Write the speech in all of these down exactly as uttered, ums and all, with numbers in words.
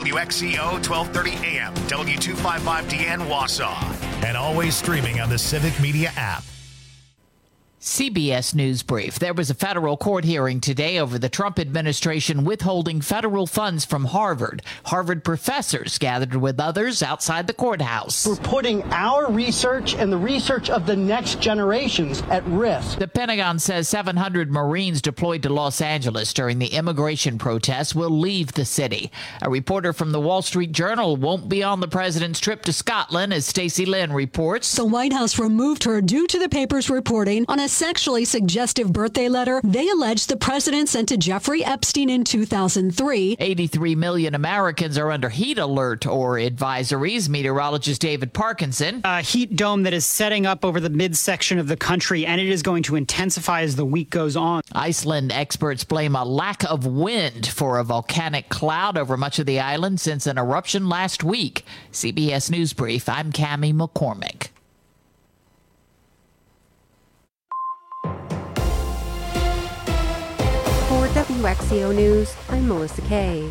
W X C O twelve thirty A M, W two fifty-five D N Wausau, and always streaming on the Civic Media app. C B S News Brief. There was a federal court hearing today over the Trump administration withholding federal funds from Harvard. Harvard professors gathered with others outside the courthouse. We're putting our research and the research of the next generations at risk. The Pentagon says seven hundred Marines deployed to Los Angeles during the immigration protests will leave the city. A reporter from the Wall Street Journal won't be on the president's trip to Scotland, as Stacey Lynn reports. The White House removed her due to the paper's reporting on a sexually suggestive birthday letter they allege the president sent to Jeffrey Epstein in two thousand three. eighty-three million Americans are under heat alert or advisories. Meteorologist David Parkinson. A heat dome that is setting up over the midsection of the country, and it is going to intensify as the week goes on. Iceland experts blame a lack of wind for a volcanic cloud over much of the island since an eruption last week. C B S News Brief, I'm Cammie McCormick. For W X C O News, I'm Melissa Kay.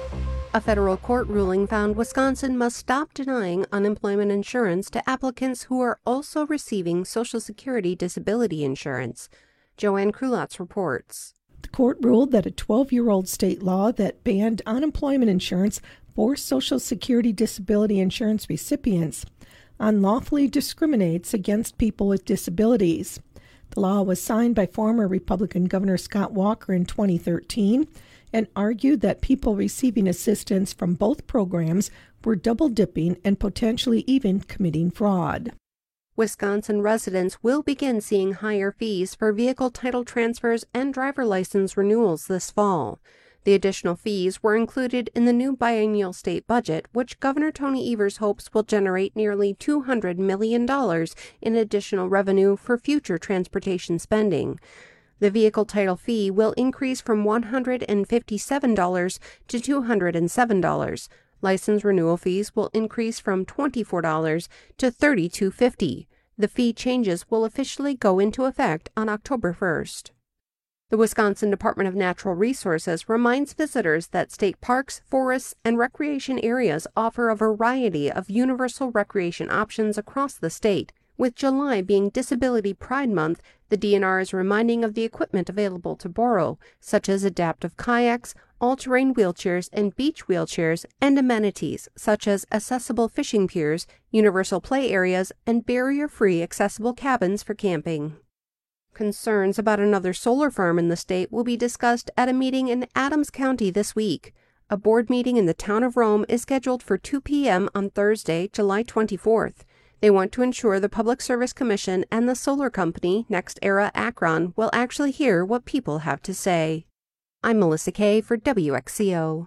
A federal court ruling found Wisconsin must stop denying unemployment insurance to applicants who are also receiving Social Security disability insurance. Joanne Krulotz reports. The court ruled that a twelve-year-old state law that banned unemployment insurance for Social Security disability insurance recipients unlawfully discriminates against people with disabilities. The law was signed by former Republican Governor Scott Walker in twenty thirteen and argued that people receiving assistance from both programs were double-dipping and potentially even committing fraud. Wisconsin residents will begin seeing higher fees for vehicle title transfers and driver license renewals this fall. The additional fees were included in the new biennial state budget, which Governor Tony Evers hopes will generate nearly two hundred million dollars in additional revenue for future transportation spending. The vehicle title fee will increase from one hundred fifty-seven dollars to two hundred seven dollars. License renewal fees will increase from twenty-four dollars to thirty-two fifty. The fee changes will officially go into effect on October first. The Wisconsin Department of Natural Resources reminds visitors that state parks, forests, and recreation areas offer a variety of universal recreation options across the state. With July being Disability Pride Month, the D N R is reminding of the equipment available to borrow, such as adaptive kayaks, all-terrain wheelchairs and beach wheelchairs, and amenities such as accessible fishing piers, universal play areas, and barrier-free accessible cabins for camping. Concerns about another solar farm in the state will be discussed at a meeting in Adams County this week. A board meeting in the town of Rome is scheduled for two p.m. on Thursday, July twenty-fourth. They want to ensure the Public Service Commission and the solar company, NextEra Akron, will actually hear what people have to say. I'm Melissa Kay for W X C O.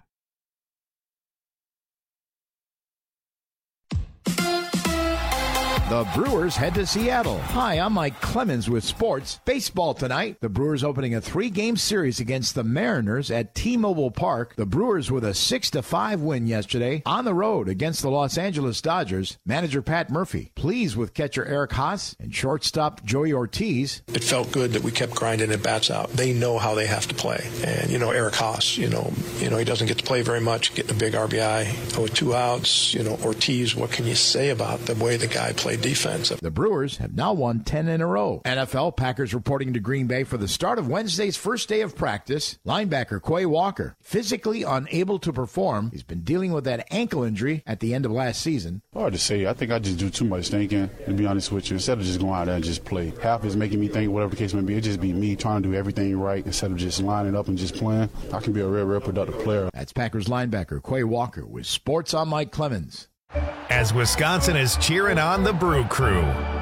The Brewers head to Seattle. Hi, I'm Mike Clemens with sports. Baseball tonight. The Brewers opening a three-game series against the Mariners at T-Mobile Park. The Brewers with a six to five win yesterday on the road against the Los Angeles Dodgers. Manager Pat Murphy pleased with catcher Eric Haas and shortstop Joey Ortiz. It felt good that we kept grinding at bats out. They know how they have to play. And, you know, Eric Haas, you know, you know, he doesn't get to play very much, getting a big R B I. With two outs, you know, Ortiz, what can you say about the way the guy played defense? The Brewers have now won ten in a row. N F L Packers reporting to Green Bay for the start of Wednesday's first day of practice. Linebacker Quay Walker, physically unable to perform. He's been dealing with that ankle injury at the end of last season. Hard to say. I think I just do too much thinking, to be honest with you, instead of just going out there and just play. Half is making me think, whatever the case may be, it just be me trying to do everything right instead of just lining up and just playing. I can be a real, real productive player. That's Packers linebacker Quay Walker with Sports on Mike Clemens. As Wisconsin is cheering on the Brew Crew.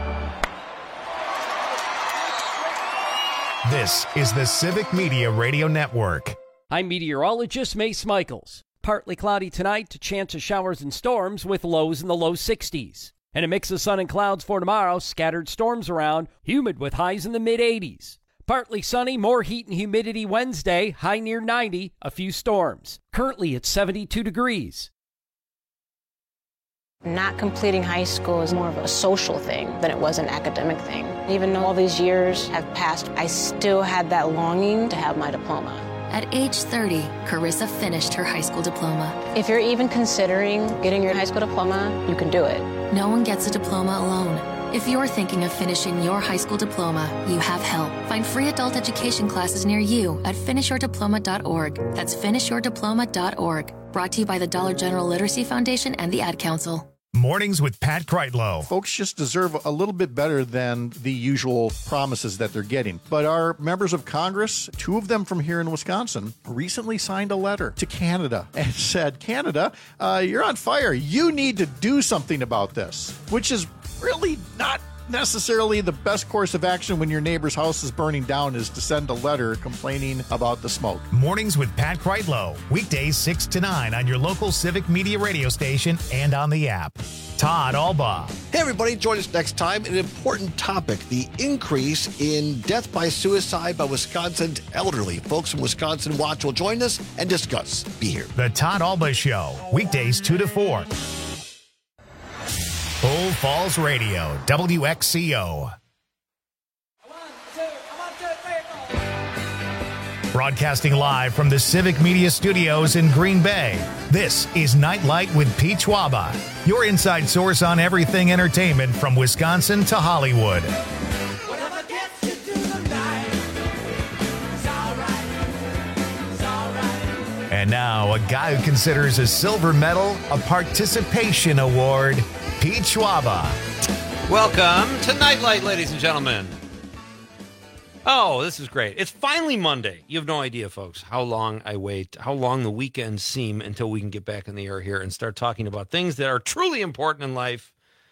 This is the Civic Media Radio Network. I'm meteorologist Mace Michaels. Partly cloudy tonight, chance of showers and storms with lows in the low sixties. And a mix of sun and clouds for tomorrow, scattered storms around, humid with highs in the mid-eighties. Partly sunny, more heat and humidity Wednesday, high near ninety, a few storms. Currently at seventy-two degrees. Not completing high school is more of a social thing than it was an academic thing. Even though all these years have passed, I still had that longing to have my diploma. At age thirty, Carissa finished her high school diploma. If you're even considering getting your high school diploma, you can do it. No one gets a diploma alone. If you're thinking of finishing your high school diploma, you have help. Find free adult education classes near you at finish your diploma dot org. That's finish your diploma dot org. Brought to you by the Dollar General Literacy Foundation and the Ad Council. Mornings with Pat Kreitlow. Folks just deserve a little bit better than the usual promises that they're getting. But our members of Congress, two of them from here in Wisconsin, recently signed a letter to Canada and said, Canada, uh, you're on fire. You need to do something about this, which is really not necessarily the best course of action when your neighbor's house is burning down, is to send a letter complaining about the smoke. Mornings with Pat Kreitlow. Weekdays six to nine on your local Civic Media radio station and on the app. Todd Alba. Hey, everybody. Join us next time. An important topic, the increase in death by suicide by Wisconsin's elderly. Folks from Wisconsin Watch will join us and discuss. Be here. The Todd Alba Show. Weekdays two to four. Bull Falls Radio, W X C O. Broadcasting live from the Civic Media Studios in Green Bay, this is Nightlight with Pete Schwaba, your inside source on everything entertainment from Wisconsin to Hollywood. And now, a guy who considers a silver medal a participation award, Pete Schwaba. Welcome to Nightlight, ladies and gentlemen. Oh, this is great. It's finally Monday. You have no idea, folks, how long I wait, how long the weekends seem until we can get back in the air here and start talking about things that are truly important in life,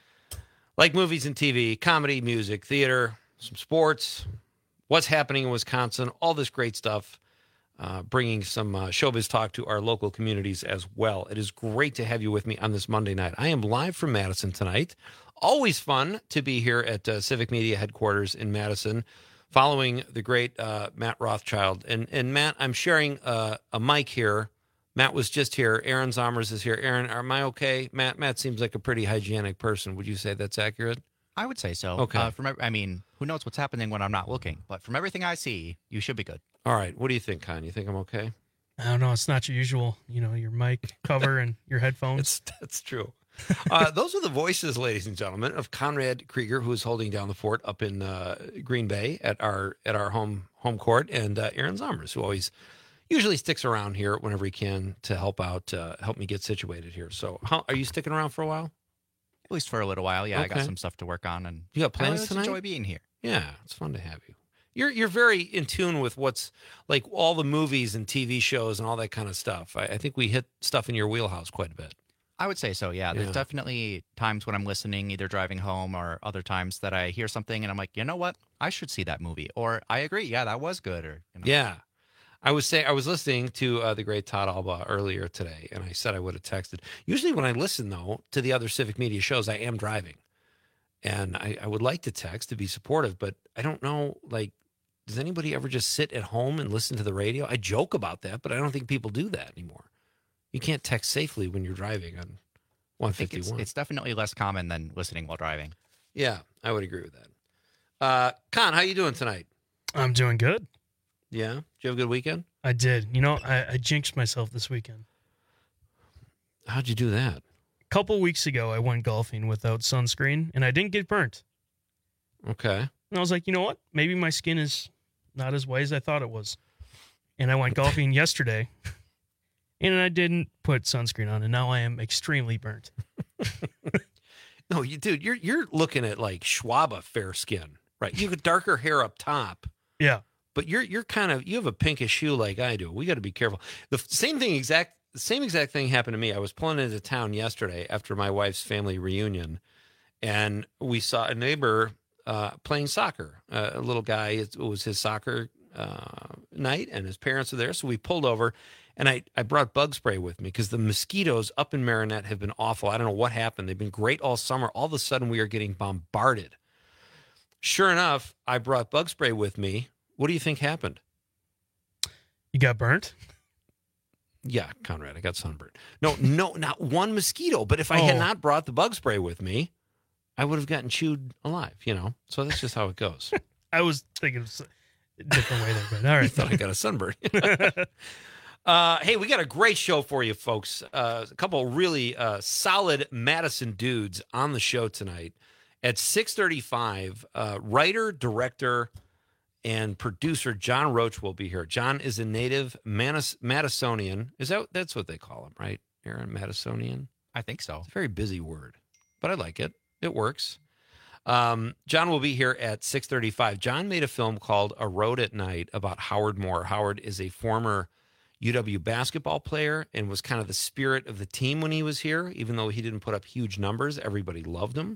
like movies and T V, comedy, music, theater, some sports, what's happening in Wisconsin, all this great stuff. Uh, bringing some uh, showbiz talk to our local communities as well. It is great to have you with me on this Monday night. I am live from Madison tonight. Always fun to be here at uh, Civic Media headquarters in Madison, following the great uh, Matt Rothschild. And, and Matt, I'm sharing uh, a mic here. Matt was just here. Aaron Zomers is here. Aaron, am I okay? Matt, Matt seems like a pretty hygienic person. Would you say that's accurate? I would say so. Okay. Uh, from I mean, who knows what's happening when I'm not looking? But from everything I see, you should be good. All right. What do you think, Con? You think I'm okay? I don't know. It's not your usual, you know, your mic cover and your headphones. That's, that's true. Uh, those are the voices, ladies and gentlemen, of Conrad Krieger, who is holding down the fort up in uh, Green Bay at our at our home home court, and uh, Aaron Zomers, who always usually sticks around here whenever he can to help out, uh, help me get situated here. So, how, are you sticking around for a while? At least for a little while. Yeah, Okay. I got some stuff to work on, and You got plans I just tonight? enjoy being here. Yeah, it's fun to have you. You're you're very in tune with what's like all the movies and T V shows and all that kind of stuff. I, I think we hit stuff in your wheelhouse quite a bit. I would say so, yeah. There's Yeah. definitely times when I'm listening, either driving home or other times that I hear something and I'm like, you know what? I should see that movie. Or I agree, yeah, that was good. Or you know. Yeah. I was saying I was listening to uh, the great Todd Alba earlier today, and I said I would have texted. Usually when I listen, though, to the other Civic Media shows, I am driving. And I, I would like to text to be supportive, but I don't know, like, does anybody ever just sit at home and listen to the radio? I joke about that, but I don't think people do that anymore. You can't text safely when you're driving on one I think it's, fifty-one. it's definitely less common than listening while driving. Yeah, I would agree with that. Uh, Con, how you doing tonight? I'm doing good. Yeah? Did you have a good weekend? I did. You know, I, I jinxed myself this weekend. How'd you do that? A couple weeks ago, I went golfing without sunscreen, and I didn't get burnt. Okay. And I was like, you know what? Maybe my skin is not as white as I thought it was. And I went golfing yesterday, and I didn't put sunscreen on, and now I am extremely burnt. No, you dude, you're you're looking at like Schwaba fair skin, right? You got darker hair up top. Yeah. But you're you're kind of you have a pinkish hue like I do. We got to be careful. The f- same thing exact the same exact thing happened to me. I was pulling into town yesterday after my wife's family reunion, and we saw a neighbor uh, playing soccer. Uh, a little guy. It was his soccer uh, night, and his parents were there. So we pulled over, and I I brought bug spray with me because the mosquitoes up in Marinette have been awful. I don't know what happened. They've been great all summer. All of a sudden, we are getting bombarded. Sure enough, I brought bug spray with me. What do you think happened? You got burnt? Yeah, Conrad, I got sunburned. No, no, not one mosquito. But if I had Oh. not brought the bug spray with me, I would have gotten chewed alive, you know? So that's just how it goes. I was thinking, of, different way there. But all right, I thought I got a sunburn. uh, hey, we got a great show for you, folks. Uh, a couple really uh, solid Madison dudes on the show tonight at six thirty-five. Uh, writer, director, and producer John Roach will be here. John is a native Manis- Madisonian. Is that that's what they call him, right? Aaron, Madisonian. I think so. It's a very busy word, but I like it. It works. Um, John will be here at six thirty-five. John made a film called A Road at Night about Howard Moore. Howard is a former U W basketball player and was kind of the spirit of the team when he was here. Even though he didn't put up huge numbers, everybody loved him.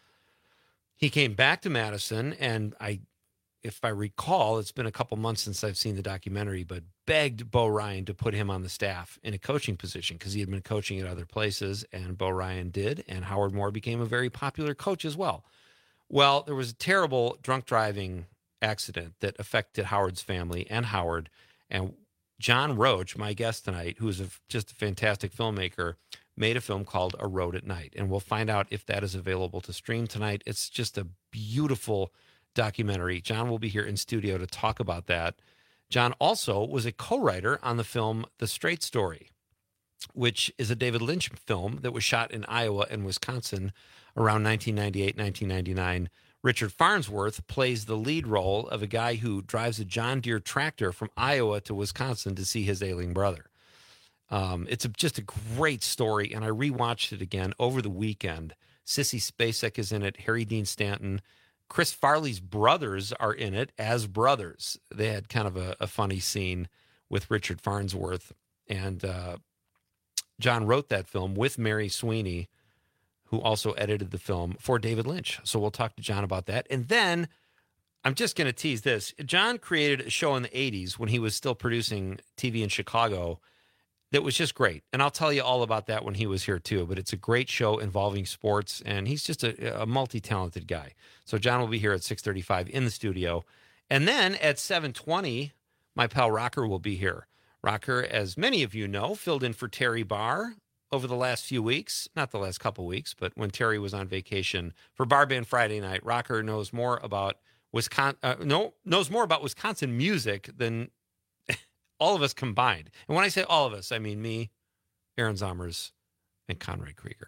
He came back to Madison, and I, if I recall, it's been a couple months since I've seen the documentary, but begged Bo Ryan to put him on the staff in a coaching position because he had been coaching at other places, and Bo Ryan did, and Howard Moore became a very popular coach as well. Well, there was a terrible drunk driving accident that affected Howard's family and Howard. And John Roach, my guest tonight, who is a, just a fantastic filmmaker, made a film called A Road at Night. And we'll find out if that is available to stream tonight. It's just a beautiful documentary. John will be here in studio to talk about that. John also was a co-writer on the film The Straight Story, which is a David Lynch film that was shot in Iowa and Wisconsin around nineteen ninety-eight, nineteen ninety-nine. Richard Farnsworth plays the lead role of a guy who drives a John Deere tractor from Iowa to Wisconsin to see his ailing brother. Um, it's a, just a great story, and I rewatched it again over the weekend. Sissy Spacek is in it, Harry Dean Stanton. Chris Farley's brothers are in it as brothers. They had kind of a, a funny scene with Richard Farnsworth, and uh, John wrote that film with Mary Sweeney, who also edited the film for David Lynch. So we'll talk to John about that. And then I'm just going to tease this. John created a show in the eighties when he was still producing T V in Chicago that was just great. And I'll tell you all about that when he was here too. But it's a great show involving sports, and he's just a, a multi-talented guy. So John will be here at six thirty-five in the studio. And then at seven twenty, my pal Rocker will be here. Rocker, as many of you know, filled in for Terry Barr over the last few weeks, not the last couple weeks, but when Terry was on vacation for Bar Band Friday night. Rocker knows more about Wisconsin, uh, no, knows more about Wisconsin music than all of us combined. And when I say all of us, I mean me, Aaron Zommers, and Conrad Krieger.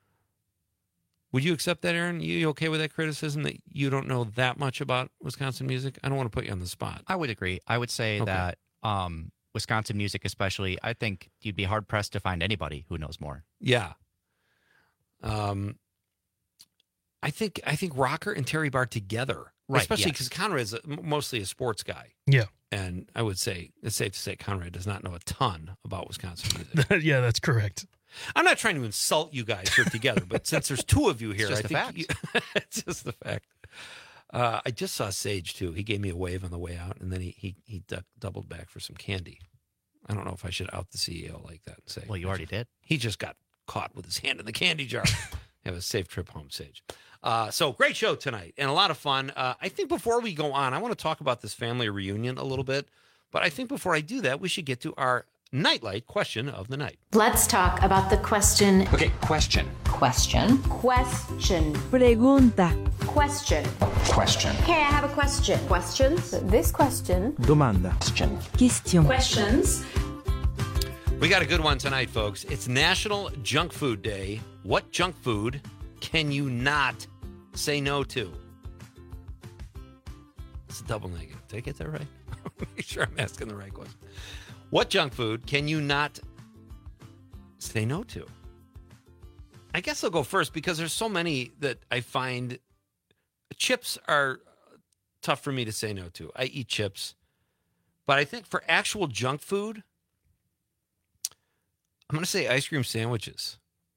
Would you accept that, Aaron? You okay with that criticism that you don't know that much about Wisconsin music? I don't want to put you on the spot. I would agree. I would say Okay. that um, Wisconsin music especially, I think you'd be hard-pressed to find anybody who knows more. Yeah. Um, I think I think Rocker and Terry Barr together, Right, especially yes. because Conrad's a, mostly a sports guy. Yeah. And I would say it's safe to say Conrad does not know a ton about Wisconsin music. Yeah, that's correct. I'm not trying to insult you guys here together, but since there's two of you here, just I the think facts. you, it's just the fact. Uh, I just saw Sage too. He gave me a wave on the way out, and then he he he du- doubled back for some candy. I don't know if I should out the C E O like that and say. Well, you already did. He just got caught with his hand in the candy jar. Have a safe trip home, Sage. Uh, so great show tonight and a lot of fun. Uh, I think before we go on, I want to talk about this family reunion a little bit. But I think before I do that, we should get to our Nightlight question of the night. Let's talk about the question. Okay, question. Question. Question. Pregunta. Question. Question. Okay, I have a question. Questions? This question. Domanda. Question. Question. Questions. We got a good one tonight, folks. It's National Junk Food Day. What junk food can you not say no to? It's a double negative. Did I get that right? Make sure I'm asking the right question. What junk food can you not say no to? I guess I'll go first because there's so many that I find chips are tough for me to say no to. I eat chips. But I think for actual junk food, I'm going to say ice cream sandwiches.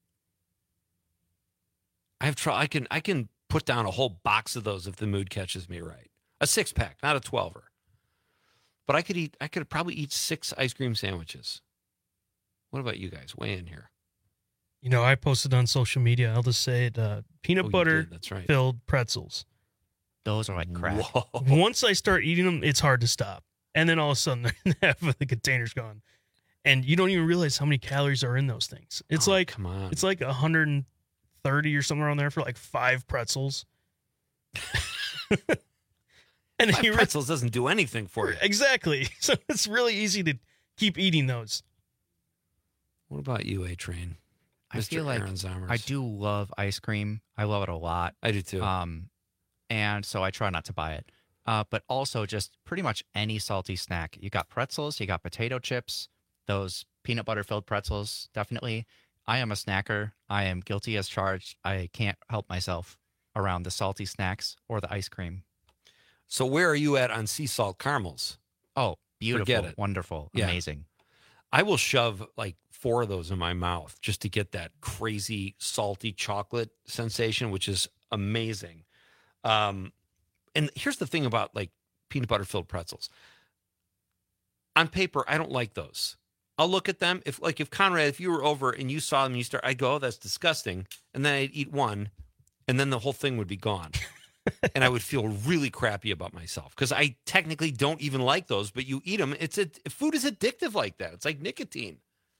I have tried. I can I can put down a whole box of those if the mood catches me right. A six pack, not a twelver. But I could eat. I could probably eat six ice cream sandwiches. What about you guys? Weigh in here. You know, I posted on social media. I'll just say it: uh, peanut Oh, you butter did, that's right. filled pretzels. Those are like crack. Whoa. Once I start eating them, it's hard to stop. And then all of a sudden, half of the container's gone, and you don't even realize how many calories are in those things. It's Oh, like come on. it's like one hundred thirty or somewhere around there for like five pretzels. And Five you re- pretzels doesn't do anything for you. Exactly. So it's really easy to keep eating those. What about you, A-Train? I Mister feel like Aaron Zomers. I do love ice cream. I love it a lot. I do too. Um, and so I try not to buy it. Uh, but also just pretty much any salty snack. You got pretzels, you got potato chips, those peanut butter filled pretzels, definitely. I am a snacker. I am guilty as charged. I can't help myself around the salty snacks or the ice cream. So where are you at on sea salt caramels? Oh, beautiful, Forget it. wonderful, Yeah. amazing. I will shove like four of those in my mouth just to get that crazy salty chocolate sensation, which is amazing. Um, and here's the thing about like peanut butter filled pretzels. On paper, I don't like those. I'll look at them. If like if Conrad, if you were over and you saw them and you start, I'd go, oh, that's disgusting. And then I'd eat one and then the whole thing would be gone. And I would feel really crappy about myself because I technically don't even like those, but you eat them. It's a food is addictive like that. It's like nicotine.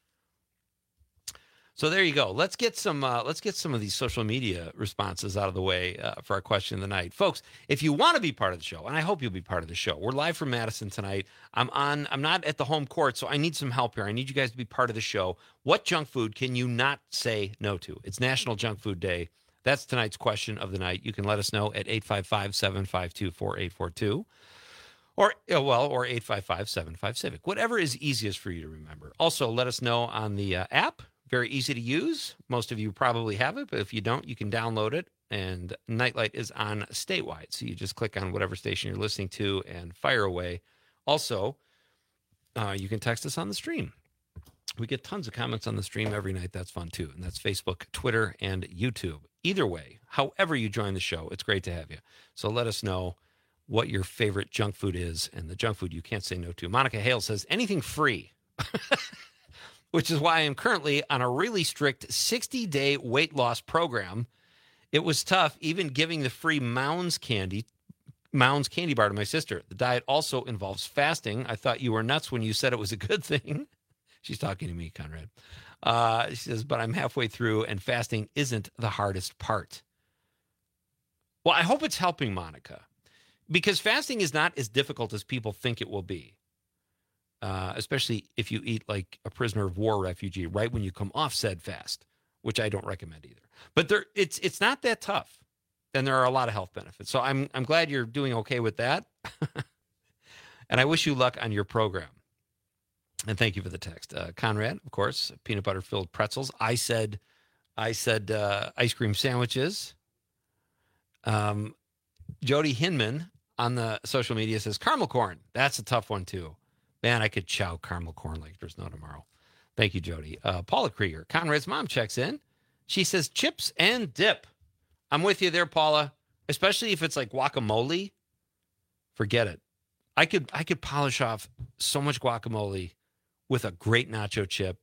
So there you go. Let's get some. Uh, let's get some of these social media responses out of the way uh, for our question of the night, folks. If you want to be part of the show, and I hope you'll be part of the show, we're live from Madison tonight. I'm on. I'm not at the home court, so I need some help here. I need you guys to be part of the show. What junk food can you not say no to? It's National Junk Food Day. That's tonight's question of the night. You can let us know at eight five five, seven five two, four eight four two. Or, well, or eight five five, seven five, Civic. Whatever is easiest for you to remember. Also, let us know on the uh, app. Very easy to use. Most of you probably have it, but if you don't, you can download it. And Nightlight is on statewide. So you just click on whatever station you're listening to and fire away. Also, uh, you can text us on the stream. We get tons of comments on the stream every night. That's fun, too. And that's Facebook, Twitter, and YouTube. Either way, however you join the show, it's great to have you. So let us know what your favorite junk food is and the junk food you can't say no to. Monica Hale says, anything free, which is why I am currently on a really strict sixty-day weight loss program. It was tough even giving the free Mounds candy, Mounds candy bar to my sister. The diet also involves fasting. I thought you were nuts when you said it was a good thing. She's talking to me, Conrad. Uh, she says, but I'm halfway through and fasting isn't the hardest part. Well, I hope it's helping, Monica, because fasting is not as difficult as people think it will be, uh, especially if you eat like a prisoner of war refugee right when you come off said fast, which I don't recommend either. But there, it's it's not that tough, and there are a lot of health benefits. So I'm I'm glad you're doing okay with that, and I wish you luck on your program. And thank you for the text. Uh, Conrad, of course, peanut butter filled pretzels. I said, I said uh, ice cream sandwiches. Um, Jody Hinman on the social media says caramel corn. That's a tough one too. Man, I could chow caramel corn like there's no tomorrow. Thank you, Jody. Uh, Paula Krieger, Conrad's mom, checks in. She says chips and dip. I'm with you there, Paula. Especially if it's like guacamole. Forget it. I could I could polish off so much guacamole with a great nacho chip.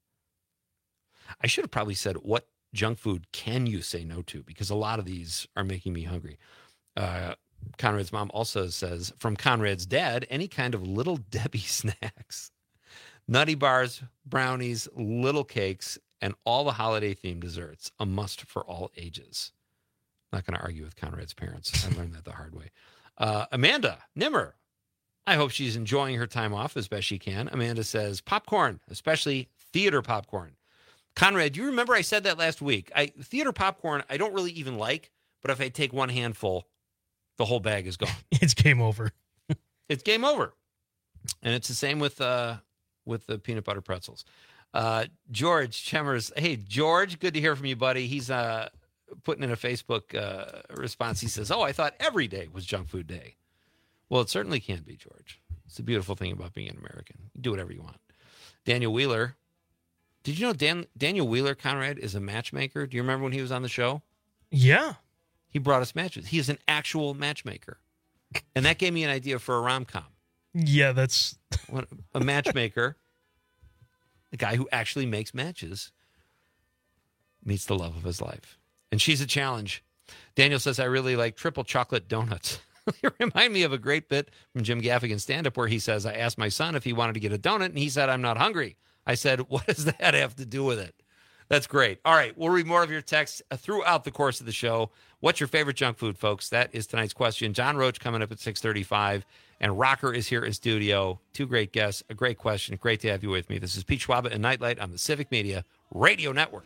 I should have probably said, what junk food can you say no to? Because a lot of these are making me hungry. Uh, Conrad's mom also says, from Conrad's dad, any kind of Little Debbie snacks, nutty bars, brownies, little cakes, and all the holiday-themed desserts, a must for all ages. Not going to argue with Conrad's parents. I learned that the hard way. Uh, Amanda Nimmer, I hope she's enjoying her time off as best she can. Amanda says, popcorn, especially theater popcorn. Conrad, do you remember I said that last week? I theater popcorn, I don't really even like, but if I take one handful, the whole bag is gone. It's game over. It's game over. And it's the same with uh, with the peanut butter pretzels. Uh, George Chemers. Hey, George, good to hear from you, buddy. He's uh, putting in a Facebook uh, response. He says, oh, I thought every day was junk food day. Well, it certainly can be, George. It's the beautiful thing about being an American. You do whatever you want. Daniel Wheeler. Did you know Dan, Daniel Wheeler, Conrad, is a matchmaker? Do you remember when he was on the show? Yeah. He brought us matches. He is an actual matchmaker. And that gave me an idea for a rom-com. Yeah, that's... a matchmaker, a guy who actually makes matches, meets the love of his life. And she's a challenge. Daniel says, I really like triple chocolate donuts. You remind me of a great bit from Jim Gaffigan's stand-up where he says, I asked my son if he wanted to get a donut, and he said, I'm not hungry. I said, what does that have to do with it? That's great. All right, we'll read more of your texts throughout the course of the show. What's your favorite junk food, folks? That is tonight's question. John Roach coming up at six thirty-five, and Rocker is here in studio. Two great guests, a great question. Great to have you with me. This is Pete Schwaba and Nightlight on the Civic Media Radio Network.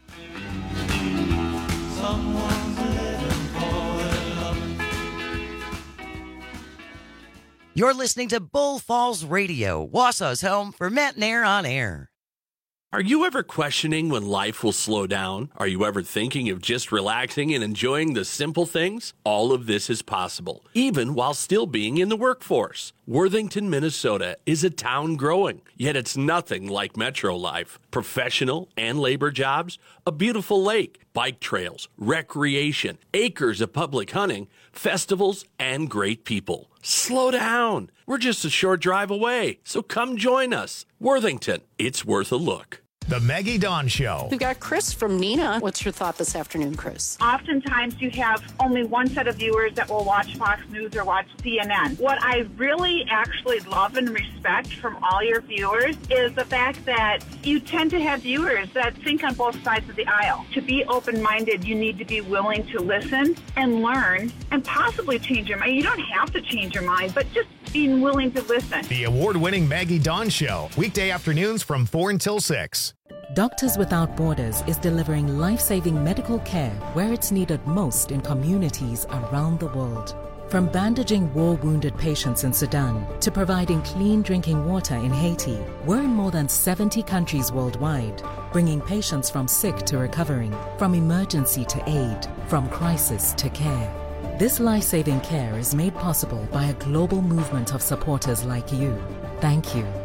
You're listening to Bull Falls Radio, Wausau's home for Matinee on Air. Are you ever questioning when life will slow down? Are you ever thinking of just relaxing and enjoying the simple things? All of this is possible, even while still being in the workforce. Worthington, Minnesota is a town growing, yet it's nothing like metro life. Professional and labor jobs, a beautiful lake, bike trails, recreation, acres of public hunting, festivals, and great people. Slow down. We're just a short drive away, so come join us. Worthington, it's worth a look. The Maggie Dawn Show. We've got Chris from Neenah. What's your thought this afternoon, Chris? Oftentimes you have only one set of viewers that will watch Fox News or watch C N N. What I really actually love and respect from all your viewers is the fact that you tend to have viewers that think on both sides of the aisle. To be open-minded, you need to be willing to listen and learn and possibly change your mind. You don't have to change your mind, but just being willing to listen. The award-winning Maggie Dawn Show, weekday afternoons from four until six. Doctors Without Borders is delivering life-saving medical care where it's needed most in communities around the world. From bandaging war-wounded patients in Sudan to providing clean drinking water in Haiti, we're in more than seventy countries worldwide, bringing patients from sick to recovering, from emergency to aid, from crisis to care. This life-saving care is made possible by a global movement of supporters like you. Thank you.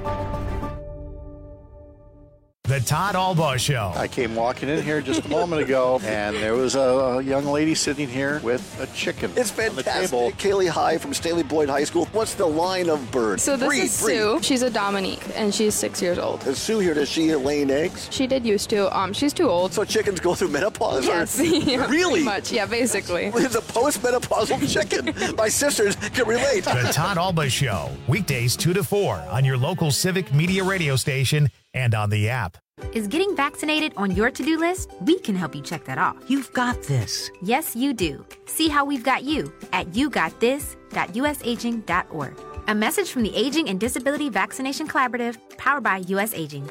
The Todd Albaugh Show. I came walking in here just a moment ago, and there was a, a young lady sitting here with a chicken. It's fantastic. Kaylee High from Staley Boyd High School. What's the line of bird? So this breathe, is breathe. Sue. She's a Dominique, and she's six years old. Is Sue here? Does she lay eggs? She did used to. Um, she's too old. So chickens go through menopause? Yes. Or? Yeah, really? Pretty much. Yeah, basically. It's a post-menopausal chicken. My sisters can relate. The Todd Albaugh Show, weekdays two to four on your local Civic Media radio station and on the app. Is getting vaccinated on your to-do list? We can help you check that off. You've got this. Yes, you do. See how we've got you at you got this dot u s aging dot org. A message from the Aging and Disability Vaccination Collaborative, powered by U S Aging.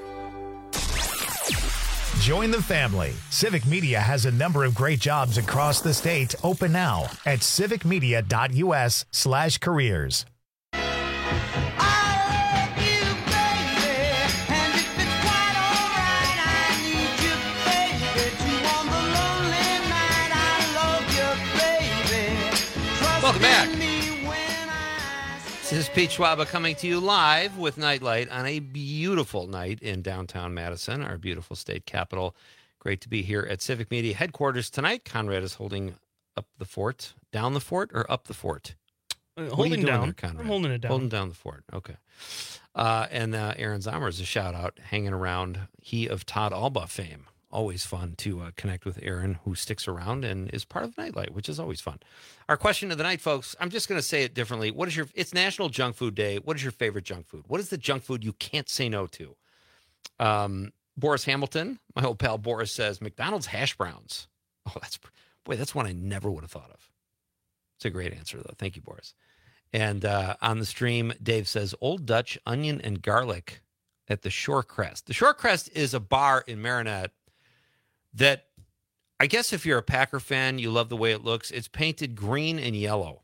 Join the family. Civic Media has a number of great jobs across the state open now at civicmedia.us slash careers. Welcome back. This is Pete Schwaba coming to you live with Nightlight on a beautiful night in downtown Madison, our beautiful state capital. Great to be here at Civic Media headquarters tonight. Conrad is holding up the fort, down the fort, or up the fort? Uh, holding down. There, Conrad? I'm holding it down. Holding down the fort. Okay. Uh, and uh, Aaron Zomer is a shout out, hanging around. He of Todd Albaugh fame. Always fun to uh, connect with Aaron, who sticks around and is part of Nightlight, which is always fun. Our question of the night, folks, I'm just going to say it differently. What is your, it's National Junk Food Day. What is your favorite junk food? What is the junk food you can't say no to? Um, Boris Hamilton, my old pal Boris, says McDonald's hash browns. Oh, that's, boy, that's one I never would have thought of. It's a great answer, though. Thank you, Boris. And uh, on the stream, Dave says Old Dutch onion and garlic at the Shorecrest. The Shorecrest is a bar in Marinette that, I guess if you're a Packer fan, you love the way it looks. It's painted green and yellow,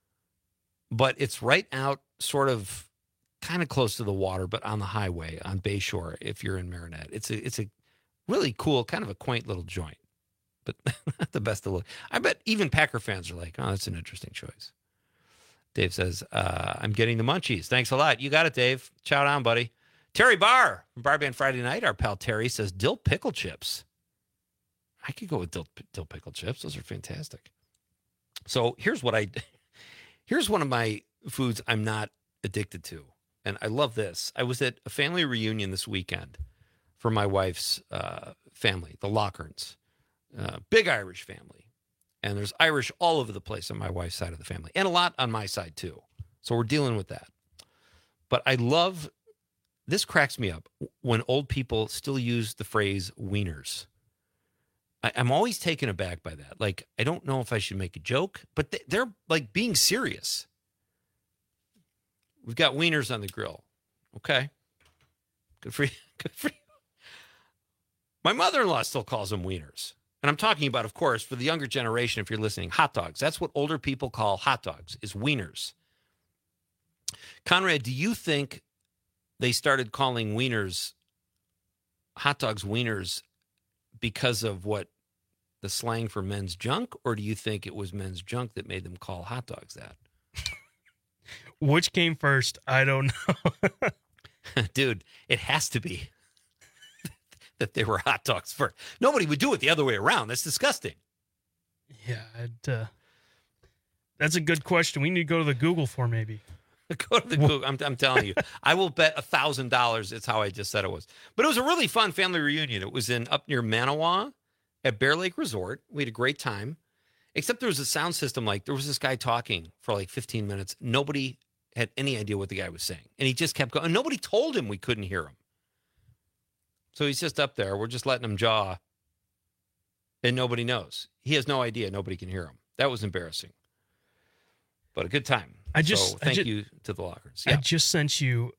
but it's right out sort of kind of close to the water, but on the highway on Bayshore if you're in Marinette. It's a, it's a really cool, kind of a quaint little joint, but not the best to look. I bet even Packer fans are like, oh, that's an interesting choice. Dave says, uh, I'm getting the munchies. Thanks a lot. You got it, Dave. Chow down, buddy. Terry Barr from Bar Band Friday Night, our pal Terry, says dill pickle chips. I could go with dill, dill pickle chips. Those are fantastic. So here's what I, here's one of my foods I'm not addicted to. And I love this. I was at a family reunion this weekend for my wife's uh, family, the Lockerns, uh, big Irish family. And there's Irish all over the place on my wife's side of the family and a lot on my side too. So we're dealing with that. But I love, this cracks me up when old people still use the phrase wieners. I, I'm always taken aback by that. Like, I don't know if I should make a joke, but they, they're like being serious. We've got wieners on the grill. Okay. Good for you. Good for you. My mother-in-law still calls them wieners. And I'm talking about, of course, for the younger generation, if you're listening, hot dogs. That's what older people call hot dogs, is wieners. Conrad, do you think they started calling wieners, hot dogs wieners, because of what the slang for men's junk? Or do you think it was men's junk that made them call hot dogs that? Which came first? I don't know. Dude, it has to be that they were hot dogs first. Nobody would do it the other way around. That's disgusting. Yeah, I'd, uh, that's a good question. We need to go to the Google for maybe. Go to the Google. I'm, I'm telling you. I will bet a thousand dollars it's how I just said it was. But it was a really fun family reunion. It was in up near Manawa at Bear Lake Resort. We had a great time. Except there was a sound system. Like, there was this guy talking for like fifteen minutes. Nobody had any idea what the guy was saying. And he just kept going. And nobody told him we couldn't hear him. So he's just up there. We're just letting him jaw. And nobody knows. He has no idea. Nobody can hear him. That was embarrassing. But a good time. I just so thank I just, you to the Lockers. I Yeah. just sent you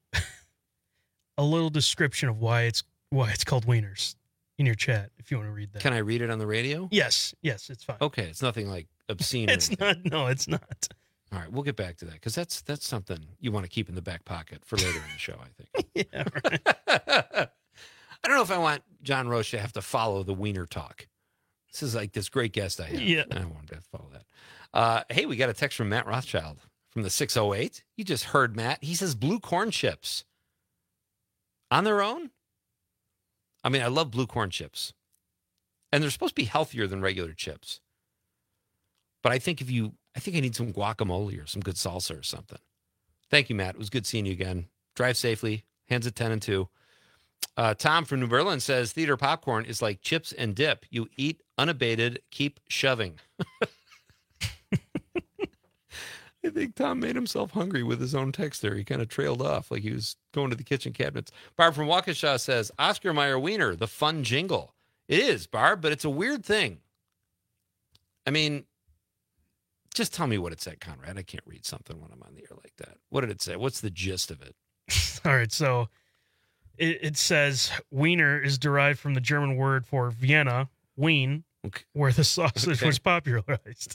a little description of why it's why it's called wieners in your chat, if you want to read that. Can I read it on the radio? Yes. Yes, it's fine. Okay. It's nothing like obscene. or It's anything. not. No, it's not. All right. We'll get back to that because that's that's something you want to keep in the back pocket for later in the show, I think. Yeah, right. I don't know if I want John Roche to have to follow the wiener talk. This is like this great guest I have. Yeah. I don't want to have to follow that. Uh, hey, we got a text from Matt Rothschild from the six oh eight. You just heard Matt. He says blue corn chips on their own. I mean, I love blue corn chips. And they're supposed to be healthier than regular chips. But I think if you, I think I need some guacamole or some good salsa or something. Thank you, Matt. It was good seeing you again. Drive safely. Hands at ten and two. Uh, Tom from New Berlin says theater popcorn is like chips and dip. You eat unabated, keep shoving. I think Tom made himself hungry with his own text there. He kind of trailed off like he was going to the kitchen cabinets. Barb from Waukesha says, Oscar Mayer Wiener, the fun jingle. It is, Barb, but it's a weird thing. I mean, just tell me what it said, Conrad. I can't read something when I'm on the air like that. What did it say? What's the gist of it? All right, so it, it says wiener is derived from the German word for Vienna, Wien, okay. where the sausage Okay. was popularized.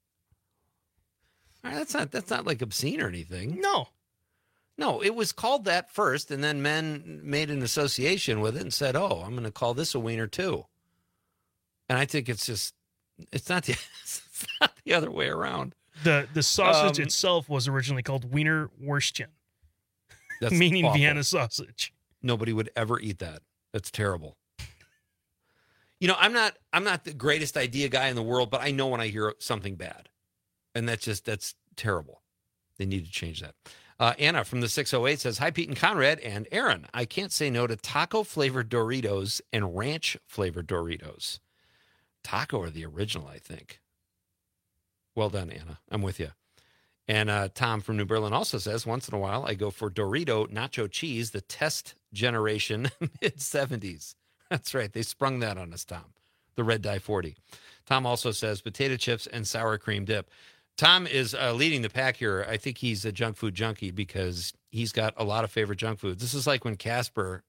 All right, that's not that's not like obscene or anything. No. No, it was called that first, and then men made an association with it and said, oh, I'm going to call this a wiener too. And I think it's just, it's not the, it's not the other way around. The the sausage Um, itself was originally called Wiener Würstchen, That's meaning awful. Vienna sausage. Nobody would ever eat that. That's terrible. You know, I'm not I'm not the greatest idea guy in the world, but I know when I hear something bad. And that's just, that's terrible. They need to change that. Uh, Anna from the six oh eight says, hi, Pete and Conrad and Aaron. I can't say no to taco-flavored Doritos and ranch-flavored Doritos. Taco are the original, I think. Well done, Anna. I'm with you. And uh, Tom from New Berlin also says, once in a while, I go for Dorito nacho cheese, the test generation mid seventies. That's right. They sprung that on us, Tom. The Red Dye forty. Tom also says potato chips and sour cream dip. Tom is uh, leading the pack here. I think he's a junk food junkie because he's got a lot of favorite junk foods. This is like when Casper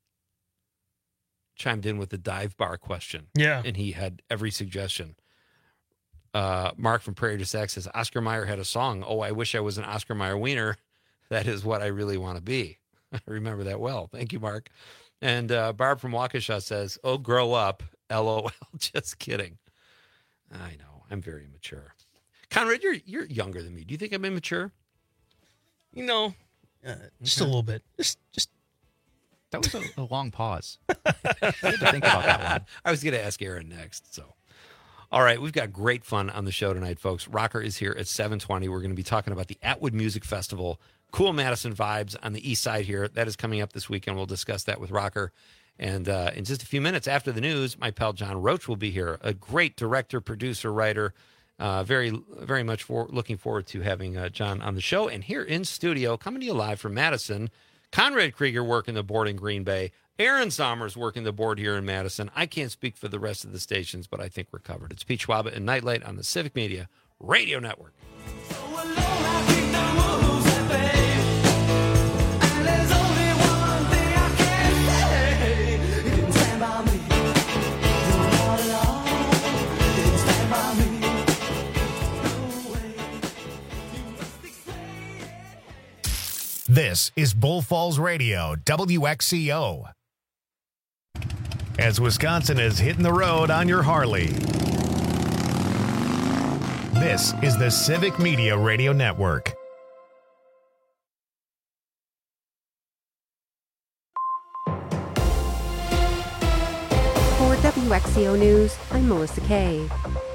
chimed in with the dive bar question. Yeah. And he had every suggestion. Uh, Mark from Prairie du Sac says, Oscar Mayer had a song, Oh, I Wish I Was an Oscar Mayer Wiener. That is what I really want to be. I remember that well. Thank you, Mark. And uh, Barb from Waukesha says, oh, grow up. L O L. Just kidding. I know. I'm very immature. Conrad, you're you're younger than me. Do you think I'm immature? You know, uh, just a little bit. Just, just. That was a, a long pause. I had to think about that one. I was going to ask Aaron next. So, all right, we've got great fun on the show tonight, folks. Rocker is here at seven twenty. We're going to be talking about the Atwood Music Festival. Cool Madison vibes on the east side here. That is coming up this weekend. We'll discuss that with Rocker. And uh, in just a few minutes after the news, my pal John Roach will be here. A great director, producer, writer. Uh, very, very much for, looking forward to having uh, John on the show. And here in studio, coming to you live from Madison, Conrad Krieger working the board in Green Bay. Aaron Sommer's working the board here in Madison. I can't speak for the rest of the stations, but I think we're covered. It's Pete Schwaba and Nightlight on the Civic Media Radio Network. This is Bull Falls Radio, W X C O. As Wisconsin is hitting the road on your Harley. This is the Civic Media Radio Network. For W X C O News, I'm Melissa Kay.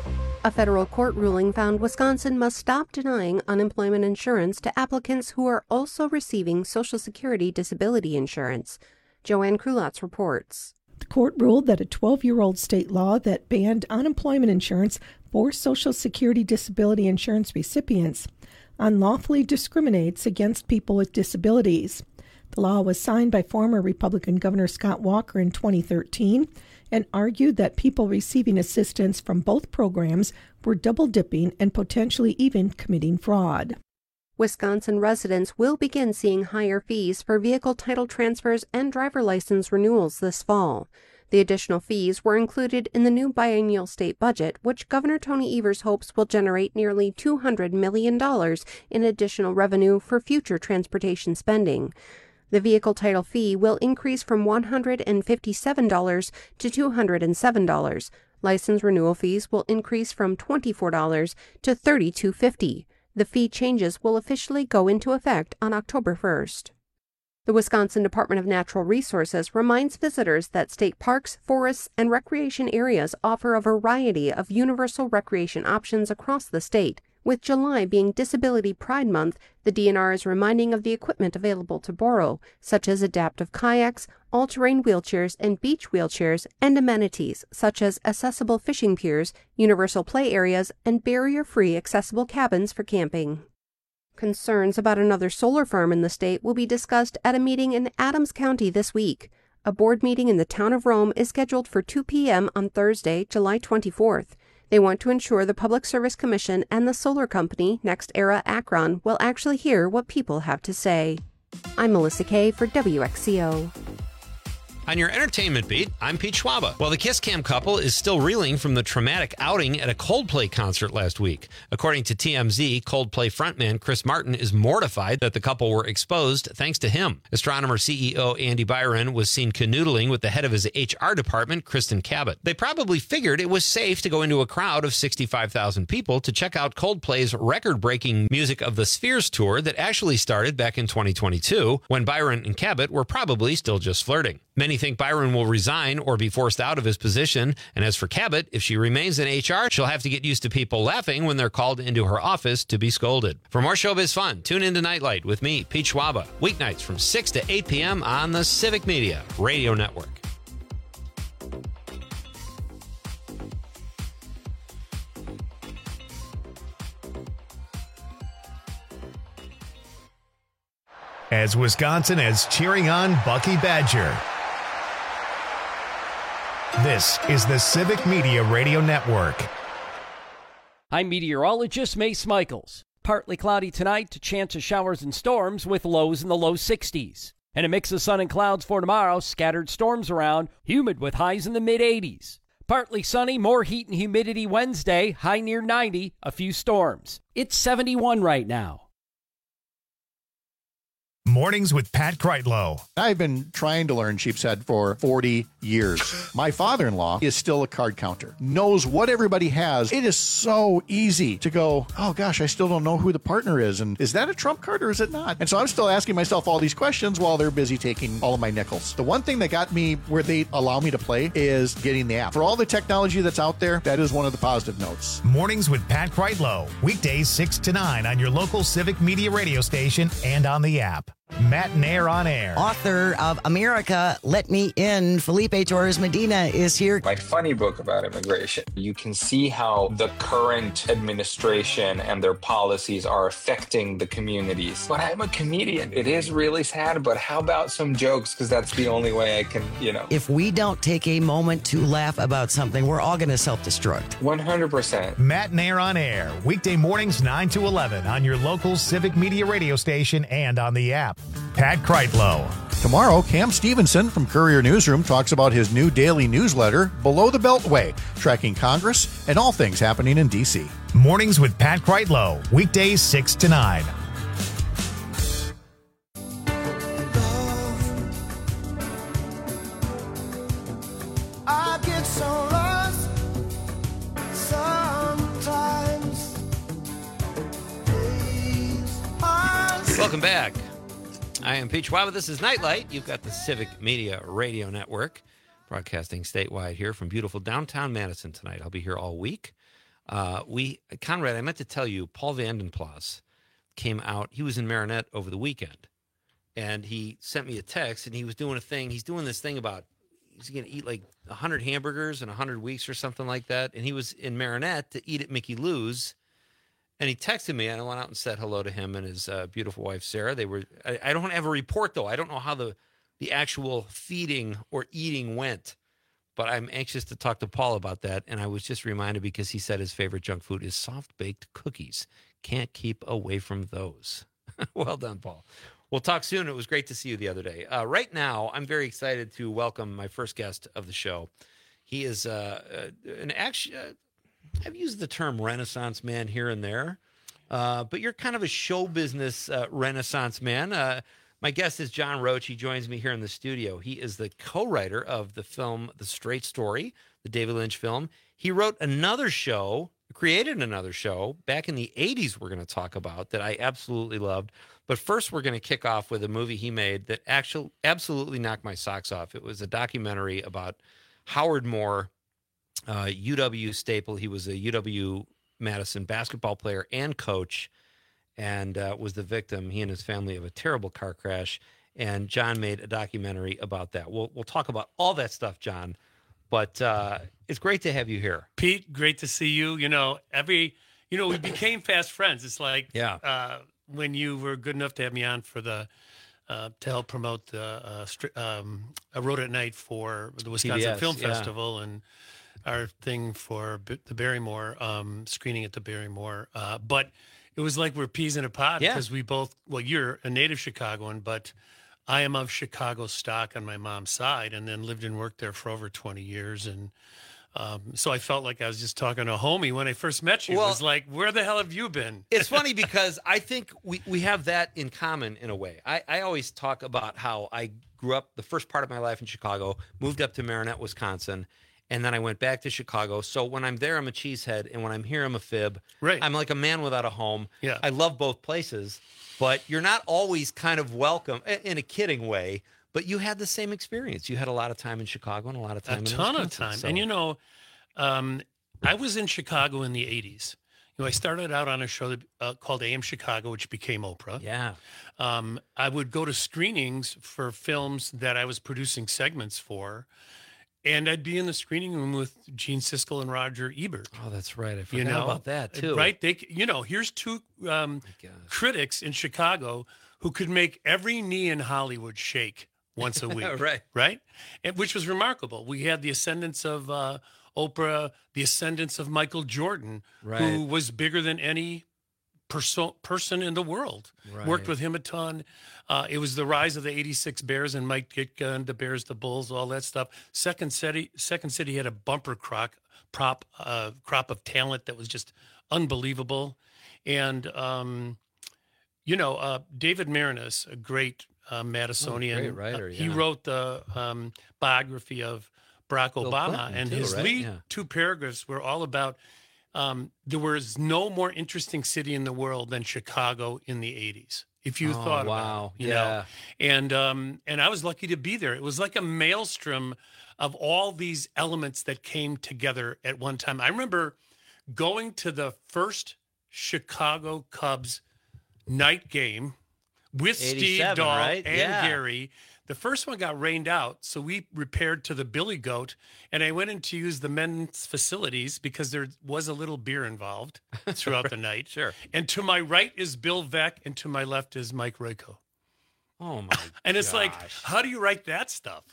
A federal court ruling found Wisconsin must stop denying unemployment insurance to applicants who are also receiving Social Security disability insurance. Joanne Krulotz reports. The court ruled that a twelve-year-old state law that banned unemployment insurance for Social Security disability insurance recipients unlawfully discriminates against people with disabilities. The law was signed by former Republican Governor Scott Walker in twenty thirteen and argued that people receiving assistance from both programs were double-dipping and potentially even committing fraud. Wisconsin residents will begin seeing higher fees for vehicle title transfers and driver license renewals this fall. The additional fees were included in the new biennial state budget, which Governor Tony Evers hopes will generate nearly two hundred million dollars in additional revenue for future transportation spending. The vehicle title fee will increase from one hundred fifty-seven dollars to two hundred seven dollars. License renewal fees will increase from twenty-four dollars to thirty-two fifty. The fee changes will officially go into effect on October first. The Wisconsin Department of Natural Resources reminds visitors that state parks, forests, and recreation areas offer a variety of universal recreation options across the state. With July being Disability Pride Month, the D N R is reminding of the equipment available to borrow, such as adaptive kayaks, all-terrain wheelchairs and beach wheelchairs, and amenities such as accessible fishing piers, universal play areas, and barrier-free accessible cabins for camping. Concerns about another solar farm in the state will be discussed at a meeting in Adams County this week. A board meeting in the town of Rome is scheduled for two p.m. on Thursday, July twenty-fourth. They want to ensure the Public Service Commission and the solar company, NextEra Akron, will actually hear what people have to say. I'm Melissa Kay for W X C O. On your entertainment beat, I'm Pete Schwaba. Well, the Kiss Cam couple is still reeling from the traumatic outing at a Coldplay concert last week. According to T M Z, Coldplay frontman Chris Martin is mortified that the couple were exposed thanks to him. Astronomer C E O Andy Byron was seen canoodling with the head of his H R department, Kristen Cabot. They probably figured it was safe to go into a crowd of sixty-five thousand people to check out Coldplay's record-breaking Music of the Spheres tour that actually started back in twenty twenty-two, when Byron and Cabot were probably still just flirting. Many think Byron will resign or be forced out of his position. And as for Cabot, if she remains in H R, she'll have to get used to people laughing when they're called into her office to be scolded. For more showbiz fun, tune into Nightlight with me, Pete Schwaba, weeknights from six to eight p.m. on the Civic Media Radio Network. As Wisconsin is cheering on Bucky Badger. This is the Civic Media Radio Network. I'm meteorologist Mace Michaels. Partly cloudy tonight to chance of showers and storms with lows in the low sixties. And a mix of sun and clouds for tomorrow, scattered storms around, humid with highs in the mid eighties. Partly sunny, more heat and humidity Wednesday, high near ninety, a few storms. It's seventy-one right now. Mornings with Pat Kreitlow. I've been trying to learn sheepshead for forty years. My father-in-law is still a card counter, knows what everybody has. It is so easy to go, oh gosh, I still don't know who the partner is. And is that a trump card or is it not? And so I'm still asking myself all these questions while they're busy taking all of my nickels. The one thing that got me where they allow me to play is getting the app. For all the technology that's out there, that is one of the positive notes. Mornings with Pat Kreitlow. Weekdays six to nine on your local Civic Media radio station and on the app. Matt Nair on Air. Author of America, Let Me In, Felipe Torres Medina is here. My funny book about immigration. You can see how the current administration and their policies are affecting the communities. But I'm a comedian. It is really sad, but how about some jokes? Because that's the only way I can, you know. If we don't take a moment to laugh about something, we're all going to self-destruct. one hundred percent. Matt Nair on Air, weekday mornings nine to eleven on your local Civic Media radio station and on the app. Pat Kreitlow. Tomorrow, Cam Stevenson from Courier Newsroom talks about his new daily newsletter, Below the Beltway, tracking Congress and all things happening in D C. Mornings with Pat Kreitlow, weekdays six to nine. I get so lost sometimes. Welcome back. I am Pete Schwab. This is Nightlight. You've got the Civic Media Radio Network broadcasting statewide here from beautiful downtown Madison tonight. I'll be here all week. Uh, we, Conrad, I meant to tell you, Paul Vandenplas came out. He was in Marinette over the weekend, and he sent me a text, and he was doing a thing. He's doing this thing about he's going to eat like one hundred hamburgers in one hundred weeks or something like that, and he was in Marinette to eat at Mickey Lou's. And he texted me, and I went out and said hello to him and his uh, beautiful wife, Sarah. They were. I, I don't have a report, though. I don't know how the, the actual feeding or eating went, but I'm anxious to talk to Paul about that. And I was just reminded because he said his favorite junk food is soft-baked cookies. Can't keep away from those. Well done, Paul. We'll talk soon. It was great to see you the other day. Uh, right now, I'm very excited to welcome my first guest of the show. He is uh, uh, an action... Uh, I've used the term Renaissance man here and there, uh, but you're kind of a show business uh, Renaissance man. Uh, my guest is John Roach. He joins me here in the studio. He is the co-writer of the film The Straight Story, the David Lynch film. He wrote another show, created another show back in the eighties we're going to talk about that I absolutely loved. But first, we're going to kick off with a movie he made that actually absolutely knocked my socks off. It was a documentary about Howard Moore, Uh, U W staple. He was a U W Madison basketball player and coach, and uh, was the victim, he and his family, of a terrible car crash. And John made a documentary about that. We'll we'll talk about all that stuff, John. But uh, it's great to have you here, Pete. Great to see you. You know, every you know we became fast friends. It's like yeah. uh, when you were good enough to have me on for the. Uh, to help promote the uh, stri- um, I wrote at night for the Wisconsin P B S, Film yeah. Festival and our thing for B- the Barrymore um, screening at the Barrymore. Uh, but it was like we're peas in a pod Yeah. because we both. Well, you're a native Chicagoan, but I am of Chicago stock on my mom's side, and then lived and worked there for over twenty years, and. Um, so I felt like I was just talking to a homie when I first met you. Well, it was like, where the hell have you been? It's funny because I think we, we have that in common in a way. I, I always talk about how I grew up the first part of my life in Chicago, moved up to Marinette, Wisconsin, and then I went back to Chicago. So when I'm there, I'm a cheesehead, and when I'm here, I'm a fib. Right. I'm like a man without a home. Yeah. I love both places, but you're not always kind of welcome in a kidding way. But you had the same experience. You had a lot of time in Chicago and a lot of time a in ton Wisconsin, of time. so- And you know, um, I was in Chicago in the eighties. You know, I started out on a show that, uh, called A M Chicago, which became Oprah. Yeah. Um, I would go to screenings for films that I was producing segments for, and I'd be in the screening room with Gene Siskel and Roger Ebert. Oh, that's right. I You forgot know, about that, too. Right? They, c- you know, here's two um, critics in Chicago who could make every knee in Hollywood shake once a week. Right. Right? And, which was remarkable. We had the ascendance of uh, Oprah, the ascendance of Michael Jordan, Right. who was bigger than any perso- person in the world. Right. Worked with him a ton. Uh, it was the rise of the eighty-six Bears and Mike Ditka and the Bears, the Bulls, all that stuff. Second City, Second City had a bumper croc, prop, uh, crop of talent that was just unbelievable. And, um, you know, uh, David Marinus, a great uh, Madisonian. Oh, great writer, uh, he yeah. wrote the um, biography of Barack Bill Obama, Clinton, and too, his right? lead Yeah. two paragraphs were all about um, there was no more interesting city in the world than Chicago in the eighties. If you Oh, thought wow. about it, you Yeah. know, and um, and I was lucky to be there. It was like a maelstrom of all these elements that came together at one time. I remember going to the first Chicago Cubs night game with Steve eighty-seven, Dahl right? and Yeah. Gary. The first one got rained out, so we repaired to the Billy Goat, and I went in to use the men's facilities because there was a little beer involved throughout the night. Sure. And to my right is Bill Veck, and to my left is Mike Royko. Oh, my And it's like, gosh. how do you write that stuff?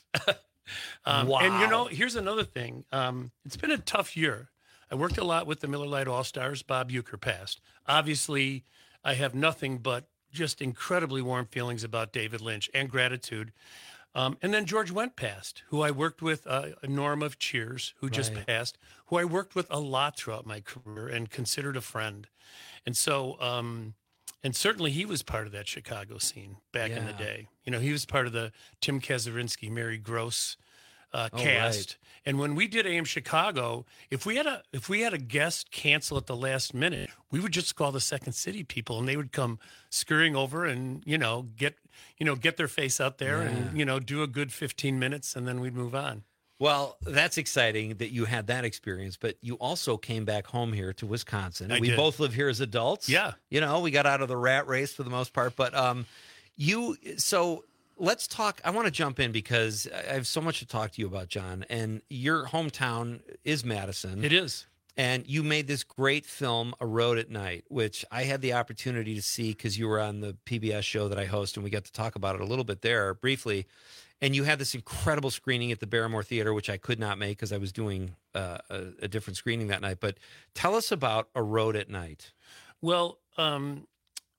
um, Wow. And, you know, here's another thing. Um, it's been a tough year. I worked a lot with the Miller Lite All-Stars. Bob Uecker passed. Obviously, I have nothing but just incredibly warm feelings about David Lynch and gratitude. Um, and then George Wendt passed, who I worked with, uh, Norm of Cheers, who just Right. passed, who I worked with a lot throughout my career and considered a friend. And so, um, and certainly he was part of that Chicago scene back in the Yeah. day. You know, he was part of the Tim Kazurinsky, Mary Gross uh, Oh, cast. right. And when we did A M Chicago, if we had a if we had a guest cancel at the last minute, we would just call the Second City people, and they would come scurrying over and you know get you know get their face out there Yeah. and you know do a good fifteen minutes, and then we'd move on. Well, that's exciting that you had that experience, but you also came back home here to Wisconsin. I we did. both live here as adults. Yeah. You know, we got out of the rat race for the most part, but um you so let's talk. I want to jump in because I have so much to talk to you about, John, and your hometown is Madison. It is. And you made this great film, A Road at Night, which I had the opportunity to see because you were on the P B S show that I host, and we got to talk about it a little bit there briefly. And you had this incredible screening at the Barrymore Theater, which I could not make because I was doing uh, a, a different screening that night. But tell us about A Road at Night. Well, um,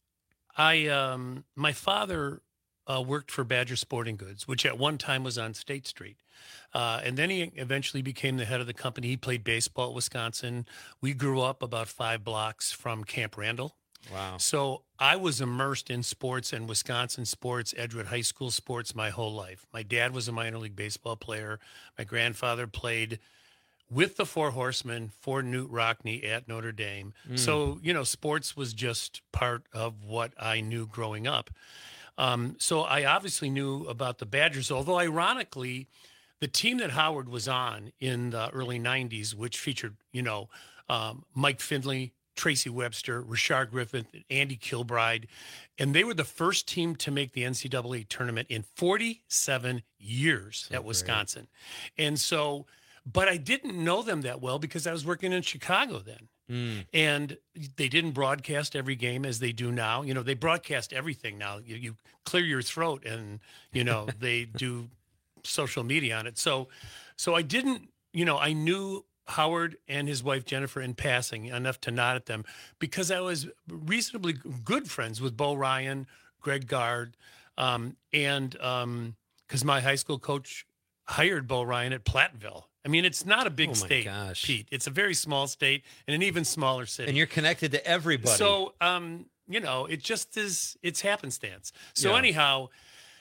I um, my father uh, worked for Badger Sporting Goods, which at one time was on State Street. Uh, and then he eventually became the head of the company. He played baseball at Wisconsin. We grew up about five blocks from Camp Randall. Wow. So I was immersed in sports and Wisconsin sports, Edgewood High School sports my whole life. My dad was a minor league baseball player. My grandfather played with the Four Horsemen for Newt Rockne at Notre Dame. Mm. So, you know, sports was just part of what I knew growing up. Um, so I obviously knew about the Badgers, although ironically, the team that Howard was on in the early nineties, which featured, you know, um, Mike Findlay, Tracy Webster, Rashard Griffith, Andy Kilbride, and they were the first team to make the N C double A tournament in forty-seven years So at great. Wisconsin. And so, but I didn't know them that well because I was working in Chicago then. Mm. And they didn't broadcast every game as they do now. You know, they broadcast everything now. You, you clear your throat and, you know, they do social media on it. So, so I didn't, you know, I knew Howard and his wife Jennifer in passing enough to nod at them because I was reasonably good friends with Bo Ryan, Greg Gard, um, and um, because my high school coach hired Bo Ryan at Platteville. I mean, it's not a big Oh, my state, gosh. Pete. It's a very small state and an even smaller city. And you're connected to everybody. So, um, you know, it just is, it's happenstance. So Yeah. anyhow,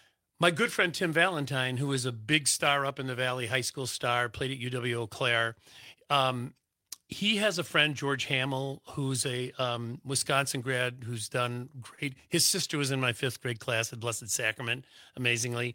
my good friend Tim Valentine, who is a big star up in the Valley, high school star, played at U W Eau Claire. Um, he has a friend, George Hamill, who's a um, Wisconsin grad who's done great. His sister was in my fifth grade class at Blessed Sacrament, amazingly.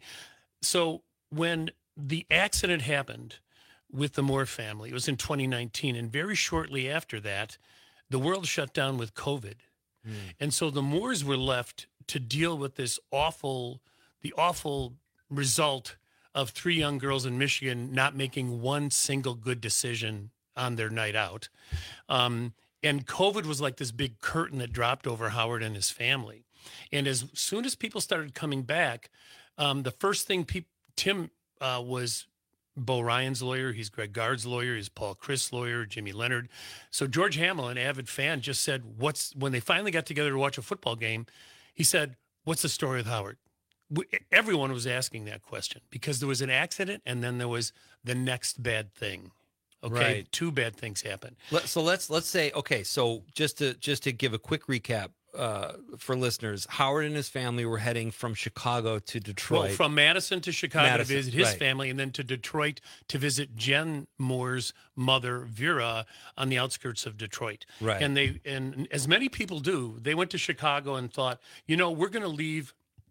So when the accident happened with the Moore family, it was in twenty nineteen. And very shortly after that, the world shut down with COVID. Mm. And so the Moores were left to deal with this awful, the awful result of three young girls in Michigan not making one single good decision on their night out. Um, and COVID was like this big curtain that dropped over Howard and his family. And as soon as people started coming back, um, the first thing peop- Tim uh, was Bo Ryan's lawyer. He's Greg Gard's lawyer. He's Paul Chris' lawyer, Jimmy Leonard. So George Hamill, an avid fan, just said, what's, when they finally got together to watch a football game, he said, what's the story with Howard? We, everyone was asking that question because there was an accident and then there was the next bad thing. Okay. Right. Two bad things happened. Let, so let's let's say okay. So just to just to give a quick recap uh, for listeners, Howard and his family were heading from Chicago to Detroit. Well, from Madison to Chicago Madison, to visit his right. family, and then to Detroit to visit Jen Moore's mother, Vera, on the outskirts of Detroit. Right. And they and as many people do, they went to Chicago and thought, you know, we're going to leave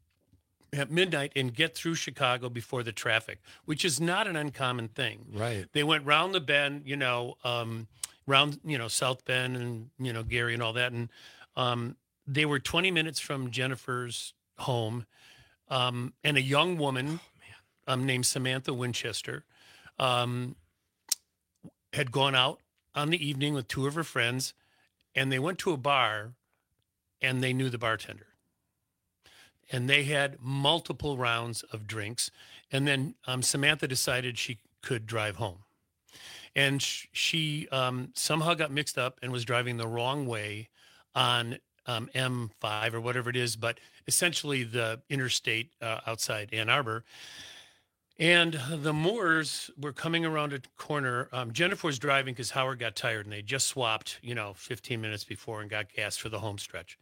at midnight and get through Chicago before the traffic, which is not an uncommon thing. Right. They went round the bend, you know, um, round, you know, South Bend and, you know, Gary and all that. And um, they were twenty minutes from Jennifer's home, um, and a young woman oh, um, named Samantha Winchester um, had gone out on the evening with two of her friends, and they went to a bar, and they knew the bartender. And they had multiple rounds of drinks, and then um, Samantha decided she could drive home. And sh- she um, somehow got mixed up and was driving the wrong way on um, M five or whatever it is, but essentially the interstate uh, outside Ann Arbor. And the Moores were coming around a corner. Um, Jennifer was driving because Howard got tired, and they just swapped, you know, fifteen minutes before and got gas for the home stretch.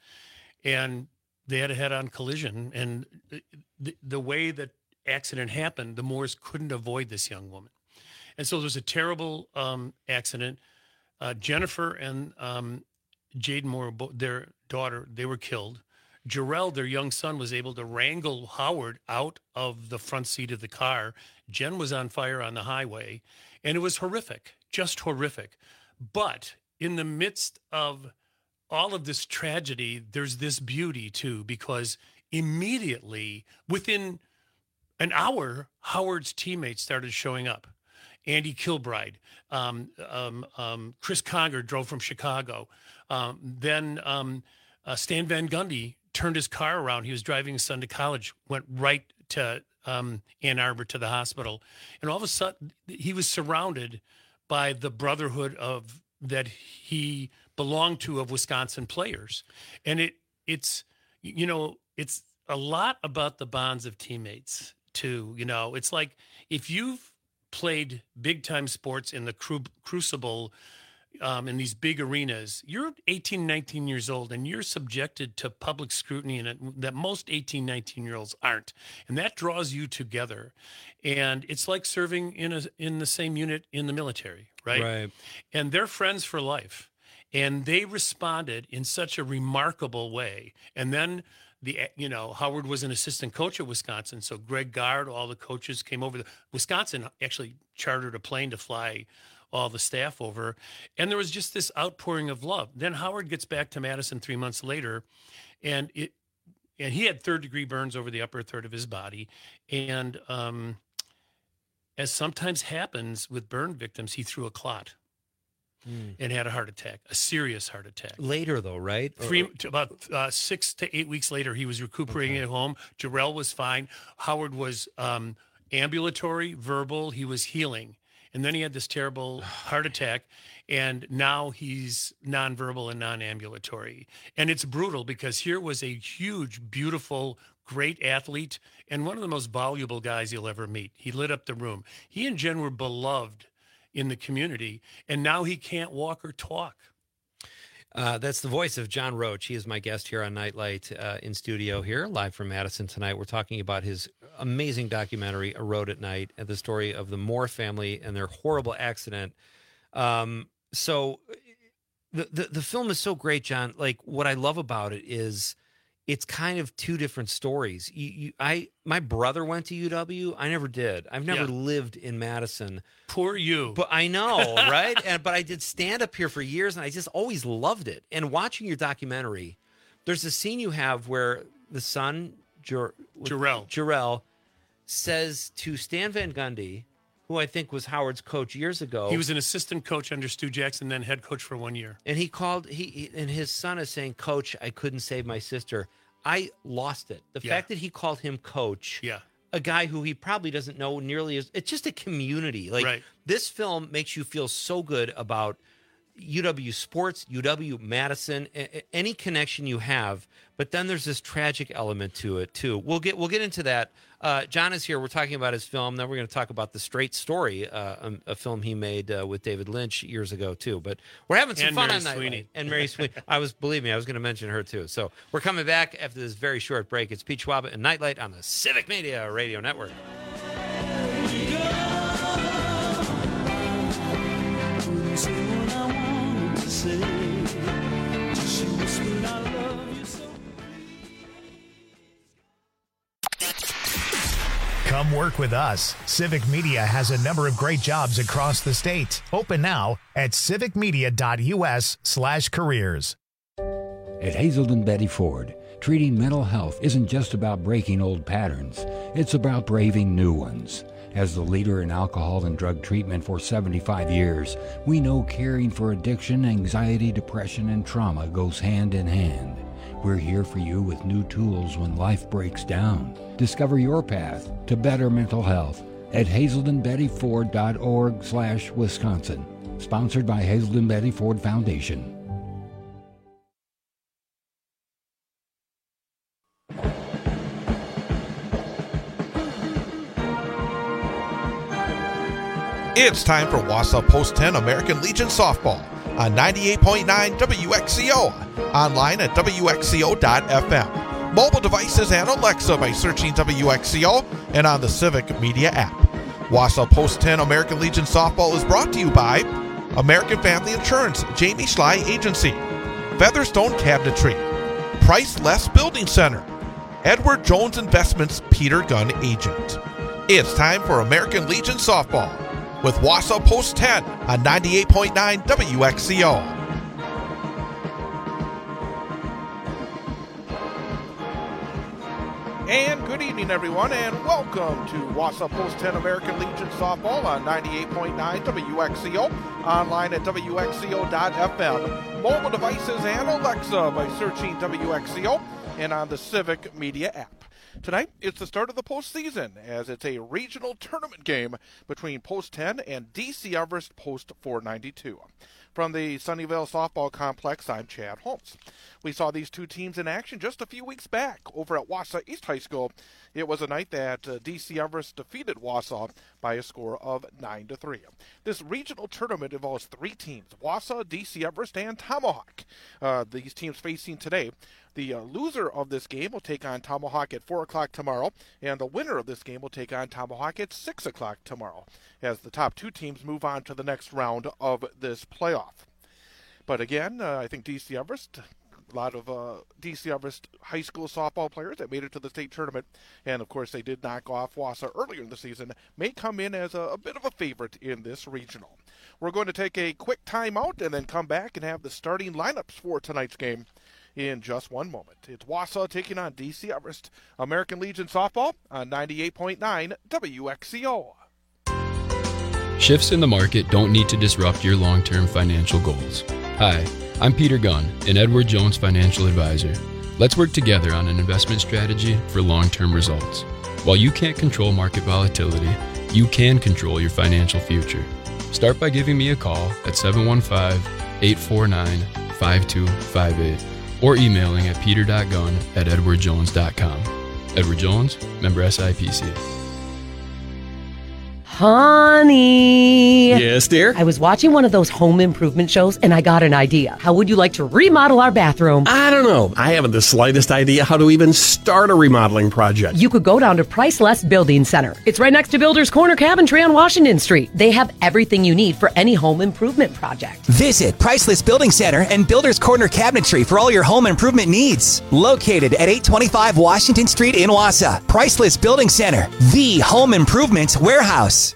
And they had a head-on collision. And the, the way that accident happened, the Moores couldn't avoid this young woman. And so there was a terrible um, accident. Uh, Jennifer and um, Jaden Moore, their daughter, they were killed. Jarrell, their young son, was able to wrangle Howard out of the front seat of the car. Jen was on fire on the highway, and it was horrific, just horrific. But in the midst of all of this tragedy, there's this beauty, too, because immediately, within an hour, Howard's teammates started showing up. Andy Kilbride, um, um, um, Chris Conger drove from Chicago. Um, then um, uh, Stan Van Gundy turned his car around. He was driving his son to college, went right to um, Ann Arbor to the hospital. And all of a sudden, he was surrounded by the brotherhood of that he belonged to of Wisconsin players. And it it's, you know, it's a lot about the bonds of teammates, too. You know, it's like if you've played big time sports in the cru- crucible um, in these big arenas, you're eighteen, nineteen years old, and you're subjected to public scrutiny and it, that most eighteen, nineteen year olds aren't. And that draws you together. And it's like serving in a, in the same unit in the military, right? Right. And they're friends for life. And they responded in such a remarkable way. And then The you know Howard was an assistant coach at Wisconsin, so Greg Gard, all the coaches came over. The, Wisconsin actually chartered a plane to fly all the staff over, and there was just this outpouring of love. Then Howard gets back to Madison three months later, and it and he had third degree burns over the upper third of his body, and um, as sometimes happens with burn victims, he threw a clot. Mm. And had a heart attack, a serious heart attack. Later, though, right? Three, to about uh, six to eight weeks later, he was recuperating okay. at home. Jarrell was fine. Howard was um, ambulatory, verbal. He was healing. And then he had this terrible heart attack, and now he's nonverbal and non-ambulatory. And it's brutal because here was a huge, beautiful, great athlete and one of the most valuable guys you'll ever meet. He lit up the room. He and Jen were beloved in the community, and now he can't walk or talk. Uh, that's the voice of John Roach. He is my guest here on Nightlight uh, in studio here, live from Madison tonight. We're talking about his amazing documentary, A Road at Night, and the story of the Moore family and their horrible accident. Um, so the, the the film is so great, John. Like, what I love about it is it's kind of two different stories. You, you, I, my brother went to U W. I never did. I've never yeah. lived in Madison. Poor you. But I know, right? and but I did stand up here for years, and I just always loved it. And watching your documentary, there's a scene you have where the son, Jer- Jarrell, Jarrell, says to Stan Van Gundy, who I think was Howard's coach years ago. He was an assistant coach under Stu Jackson, then head coach for one year. And he called, he, he and his son is saying, "Coach, I couldn't save my sister." I lost it. The yeah. fact that he called him coach, yeah. a guy who he probably doesn't know nearly as, it's just a community. Like right. this film makes you feel so good about U W sports, U W Madison, any connection you have. But then there's this tragic element to it too. We'll get we'll get into that. Uh, John is here. We're talking about his film. Then we're going to talk about The Straight Story, uh, a, a film he made uh, with David Lynch years ago too. But we're having some and fun Mary on that. Sweeney. And Mary Sweeney. I was believe me, I was going to mention her too. So we're coming back after this very short break. It's Pete Schwaba and Nightlight on the Civic Media Radio Network. Come work with us. Civic Media has a number of great jobs across the state. Open now at civicmedia.us slash careers. At Hazelden Betty Ford, Treating mental health isn't just about breaking old patterns, it's about braving new ones. As the leader in alcohol and drug treatment for seventy-five years, we know caring for addiction, anxiety, depression, and trauma goes hand in hand. We're here for you with new tools when life breaks down. Discover your path to better mental health at hazelden betty ford dot org slash Wisconsin. Sponsored by Hazelden Betty Ford Foundation. It's time for Wausau Post ten American Legion Softball on ninety-eight point nine W X C O, online at W X C O dot F M, mobile devices and Alexa by searching W X C O, and on the Civic Media app. Wausau Post ten American Legion Softball is brought to you by American Family Insurance, Jamie Schley Agency, Featherstone Cabinetry, Price Less Building Center, Edward Jones Investments, Peter Gunn Agent. It's time for American Legion Softball with Wausau Post ten on ninety-eight point nine W X C O. And good evening, everyone, and welcome to Wausau Post ten American Legion Softball on ninety-eight point nine W X C O, online at W X C O dot F M, mobile devices and Alexa by searching W X C O, and on the Civic Media app. Tonight, it's the start of the postseason, as it's a regional tournament game between Post ten and D C Everest Post four ninety-two. From the Sunnyvale Softball Complex, I'm Chad Holmes. We saw these two teams in action just a few weeks back over at Wausau East High School. It was a night that uh, D C Everest defeated Wausau by a score of nine to three. This regional tournament involves three teams, Wausau, D C Everest, and Tomahawk. Uh, these teams facing today. The uh, loser of this game will take on Tomahawk at four o'clock tomorrow, and the winner of this game will take on Tomahawk at six o'clock tomorrow, as the top two teams move on to the next round of this playoff. But again, uh, I think D C Everest, a lot of uh, D C Everest high school softball players that made it to the state tournament, and of course they did knock off Wausau earlier in the season, may come in as a, a bit of a favorite in this regional. We're going to take a quick timeout and then come back and have the starting lineups for tonight's game in just one moment. It's Wausau taking on D C Everest, American Legion Softball on ninety-eight point nine W X C O. Shifts in the market don't need to disrupt your long-term financial goals. Hi, I'm Peter Gunn, an Edward Jones financial advisor. Let's work together on an investment strategy for long-term results. While you can't control market volatility, you can control your financial future. Start by giving me a call at seven one five, eight four nine, five two five eight. or emailing at peter dot gunn at edward jones dot com. Edward Jones, member S I P C. Honey. Yes, dear? I was watching one of those home improvement shows and I got an idea. How would you like to remodel our bathroom? I don't know. I haven't the slightest idea how to even start a remodeling project. You could go down to Priceless Building Center. It's right next to Builder's Corner Cabinetry on Washington Street. They have everything you need for any home improvement project. Visit Priceless Building Center and Builder's Corner Cabinetry for all your home improvement needs. Located at eight twenty-five Washington Street in Wausau. Priceless Building Center, the home improvement warehouse.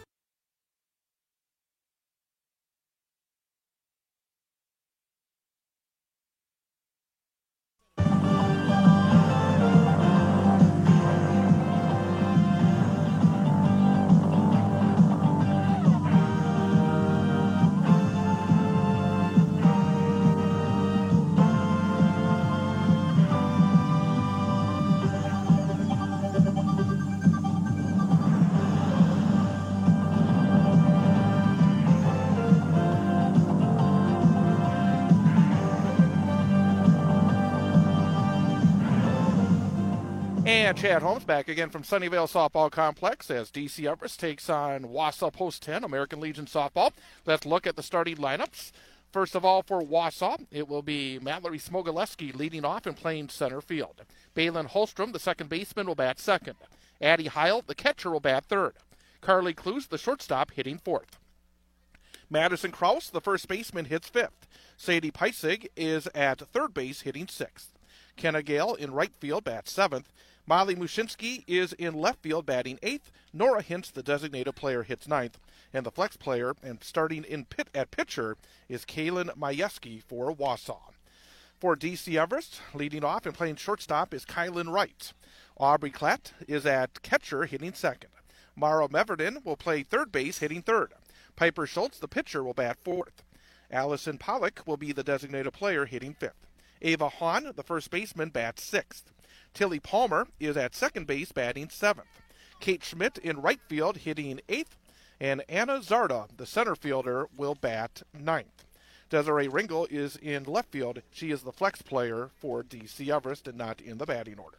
And Chad Holmes back again from Sunnyvale Softball Complex as D C Everest takes on Wausau Post ten, American Legion Softball. Let's look at the starting lineups. First of all, for Wausau, it will be Mallory Smogileski leading off and playing center field. Balin Holstrom, the second baseman, will bat second. Addie Heil, the catcher, will bat third. Carly Clues, the shortstop, hitting fourth. Madison Krause, the first baseman, hits fifth. Sadie Peissig is at third base, hitting sixth. Kenna Gale in right field, bats seventh. Molly Mushinski is in left field, batting eighth. Nora Hintz, the designated player, hits ninth. And the flex player and starting in pit at pitcher is Kaylin Majewski for Wausau. For D C Everest, leading off and playing shortstop is Kylan Wright. Aubrey Klett is at catcher, hitting second. Mara Meverden will play third base, hitting third. Piper Schultz, the pitcher, will bat fourth. Allison Pollock will be the designated player, hitting fifth. Ava Hahn, the first baseman, bats sixth. Tilly Palmer is at second base, batting seventh. Kate Schmidt in right field, hitting eighth. And Anna Zarda, the center fielder, will bat ninth. Desiree Ringel is in left field. She is the flex player for D C Everest and not in the batting order.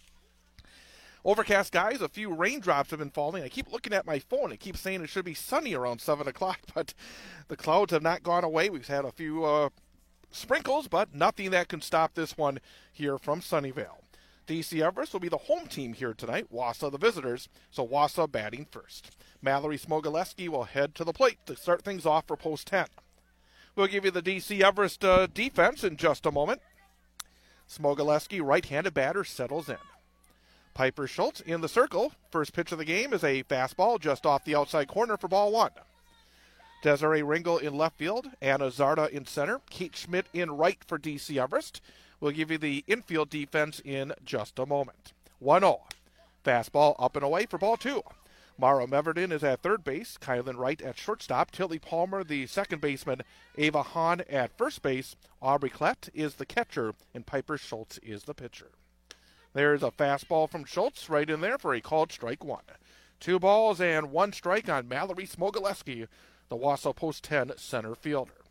Overcast, guys. A few raindrops have been falling. I keep looking at my phone. It keeps saying it should be sunny around seven o'clock, but the clouds have not gone away. We've had a few uh, sprinkles, but nothing that can stop this one here from Sunnyvale. D C Everest will be the home team here tonight. Wausau the visitors, so Wausau batting first. Mallory Smogoleski will head to the plate to start things off for post ten. We'll give you the D C Everest uh, defense in just a moment. Smogoleski, right-handed batter, settles in. Piper Schultz in the circle. First pitch of the game is a fastball just off the outside corner for ball one. Desiree Ringel in left field. Anna Zarda in center. Kate Schmidt in right for D C Everest. We'll give you the infield defense in just a moment. one oh. Fastball up and away for ball two. Mara Meverden is at third base. Kylan Wright at shortstop. Tilly Palmer, the second baseman. Ava Hahn at first base. Aubrey Klett is the catcher, and Piper Schultz is the pitcher. There's a fastball from Schultz right in there for a called strike one. Two balls and one strike on Mallory Smogoleski, the Wausau Post ten center fielder.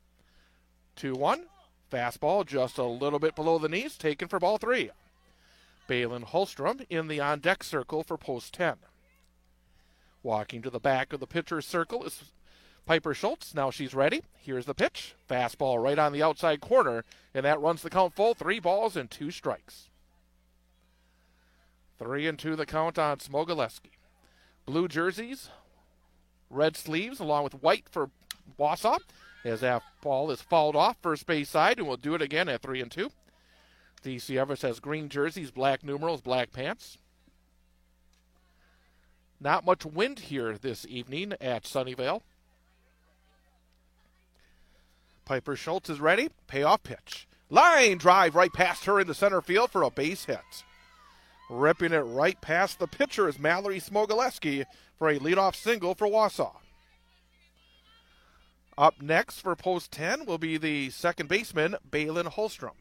two one. Fastball just a little bit below the knees, taken for ball three. Balin Holstrom in the on-deck circle for post ten. Walking to the back of the pitcher's circle is Piper Schultz. Now she's ready. Here's the pitch. Fastball right on the outside corner, and that runs the count full. Three balls and two strikes. Three and two the count on Smogoleski. Blue jerseys, red sleeves, along with white for Wausau, as that ball is fouled off first base side, and we'll do it again at three and two. D C Everest has green jerseys, black numerals, black pants. Not much wind here this evening at Sunnyvale. Piper Schultz is ready. Payoff pitch. Line drive right past her in the center field for a base hit. Ripping it right past the pitcher is Mallory Smogoleski for a leadoff single for Wausau. Up next for post ten will be the second baseman, Balin Holstrom.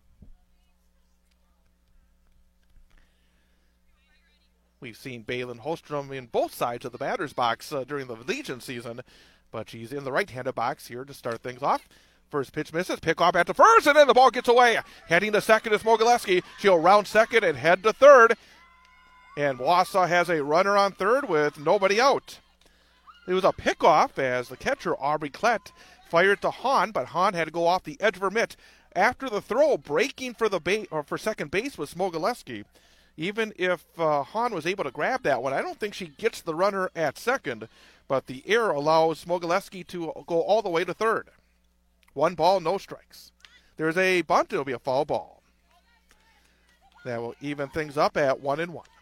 We've seen Balin Holstrom in both sides of the batter's box uh, during the Legion season, but she's in the right-handed box here to start things off. First pitch misses, pick off at the first, and then the ball gets away. Heading to second is Smogoleski. She'll round second and head to third. And Wausau has a runner on third with nobody out. It was a pickoff as the catcher, Aubrey Klett, fired to Hahn, but Hahn had to go off the edge of her mitt. After the throw, breaking for the ba- or for second base was Smogoleski. Even if uh, Hahn was able to grab that one, I don't think she gets the runner at second, but the error allows Smogoleski to go all the way to third. One ball, no strikes. There's a bunt. It'll be a foul ball. That will even things up at one and one.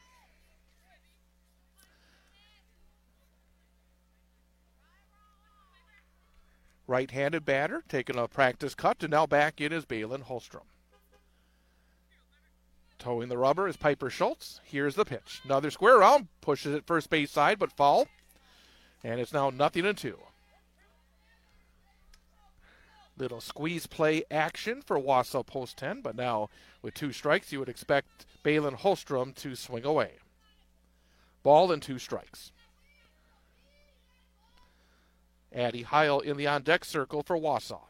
Right-handed batter taking a practice cut, and now back in is Balin Holstrom. Towing the rubber is Piper Schultz. Here's the pitch. Another square round. Pushes it first base side, but foul. And it's now nothing and two. Little squeeze play action for Wausau post ten, but now with two strikes, you would expect Balin Holstrom to swing away. Ball and two strikes. Addie Heil in the on-deck circle for Wausau.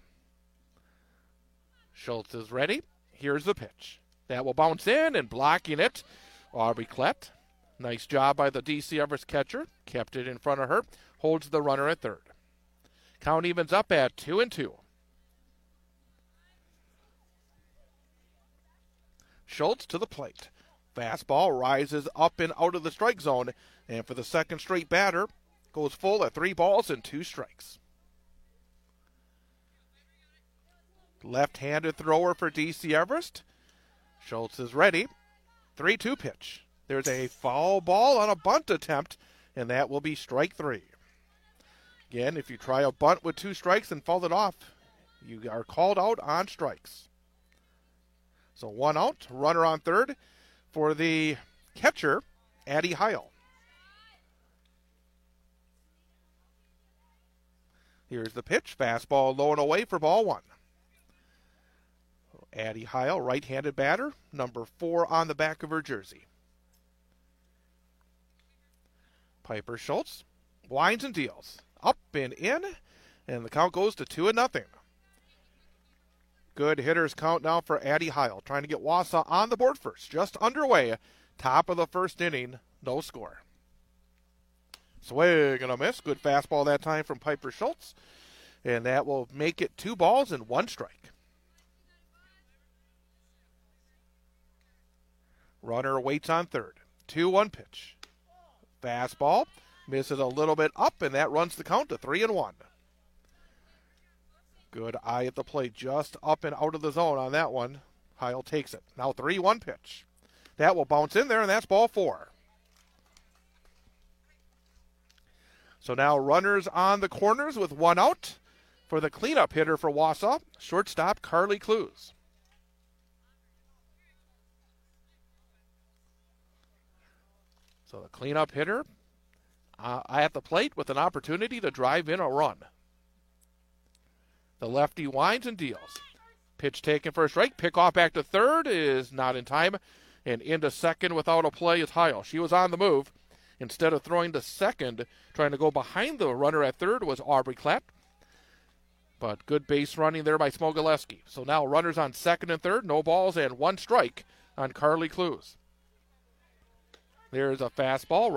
Schultz is ready. Here's the pitch. That will bounce in, and blocking it, Aubrey Klett. Nice job by the D C Everest catcher. Kept it in front of her. Holds the runner at third. Count evens up at two and two. Schultz to the plate. Fastball rises up and out of the strike zone, and for the second straight batter, goes full at three balls and two strikes. Left-handed thrower for D C Everest. Schultz is ready. three two pitch. There's a foul ball on a bunt attempt, and that will be strike three. Again, if you try a bunt with two strikes and foul it off, you are called out on strikes. So one out, runner on third for the catcher, Addie Heil. Here's the pitch, fastball low and away for ball one. Addie Heil, right-handed batter, number four on the back of her jersey. Piper Schultz winds and deals. Up and in, and the count goes to two and nothing. Good hitters count now for Addie Heil, trying to get Wausau on the board first. Just underway, top of the first inning, no score. Swing and a miss. Good fastball that time from Piper Schultz, and that will make it two balls and one strike. Runner waits on third. two one pitch. Fastball misses a little bit up, and that runs the count to three and one. Good eye at the plate, just up and out of the zone on that one. Heil takes it. Now three one pitch. That will bounce in there, and that's ball four. So now runners on the corners with one out for the cleanup hitter for Wausau, shortstop Carly Clues. So the cleanup hitter uh, at the plate with an opportunity to drive in a run. The lefty winds and deals. Pitch taken for a strike. Pickoff back to third is not in time. And into second without a play is Heil. She was on the move. Instead of throwing to second, trying to go behind the runner at third was Aubrey Clapp. But good base running there by Smogileski. So now runners on second and third. No balls and one strike on Carly Clues. There's a fastball.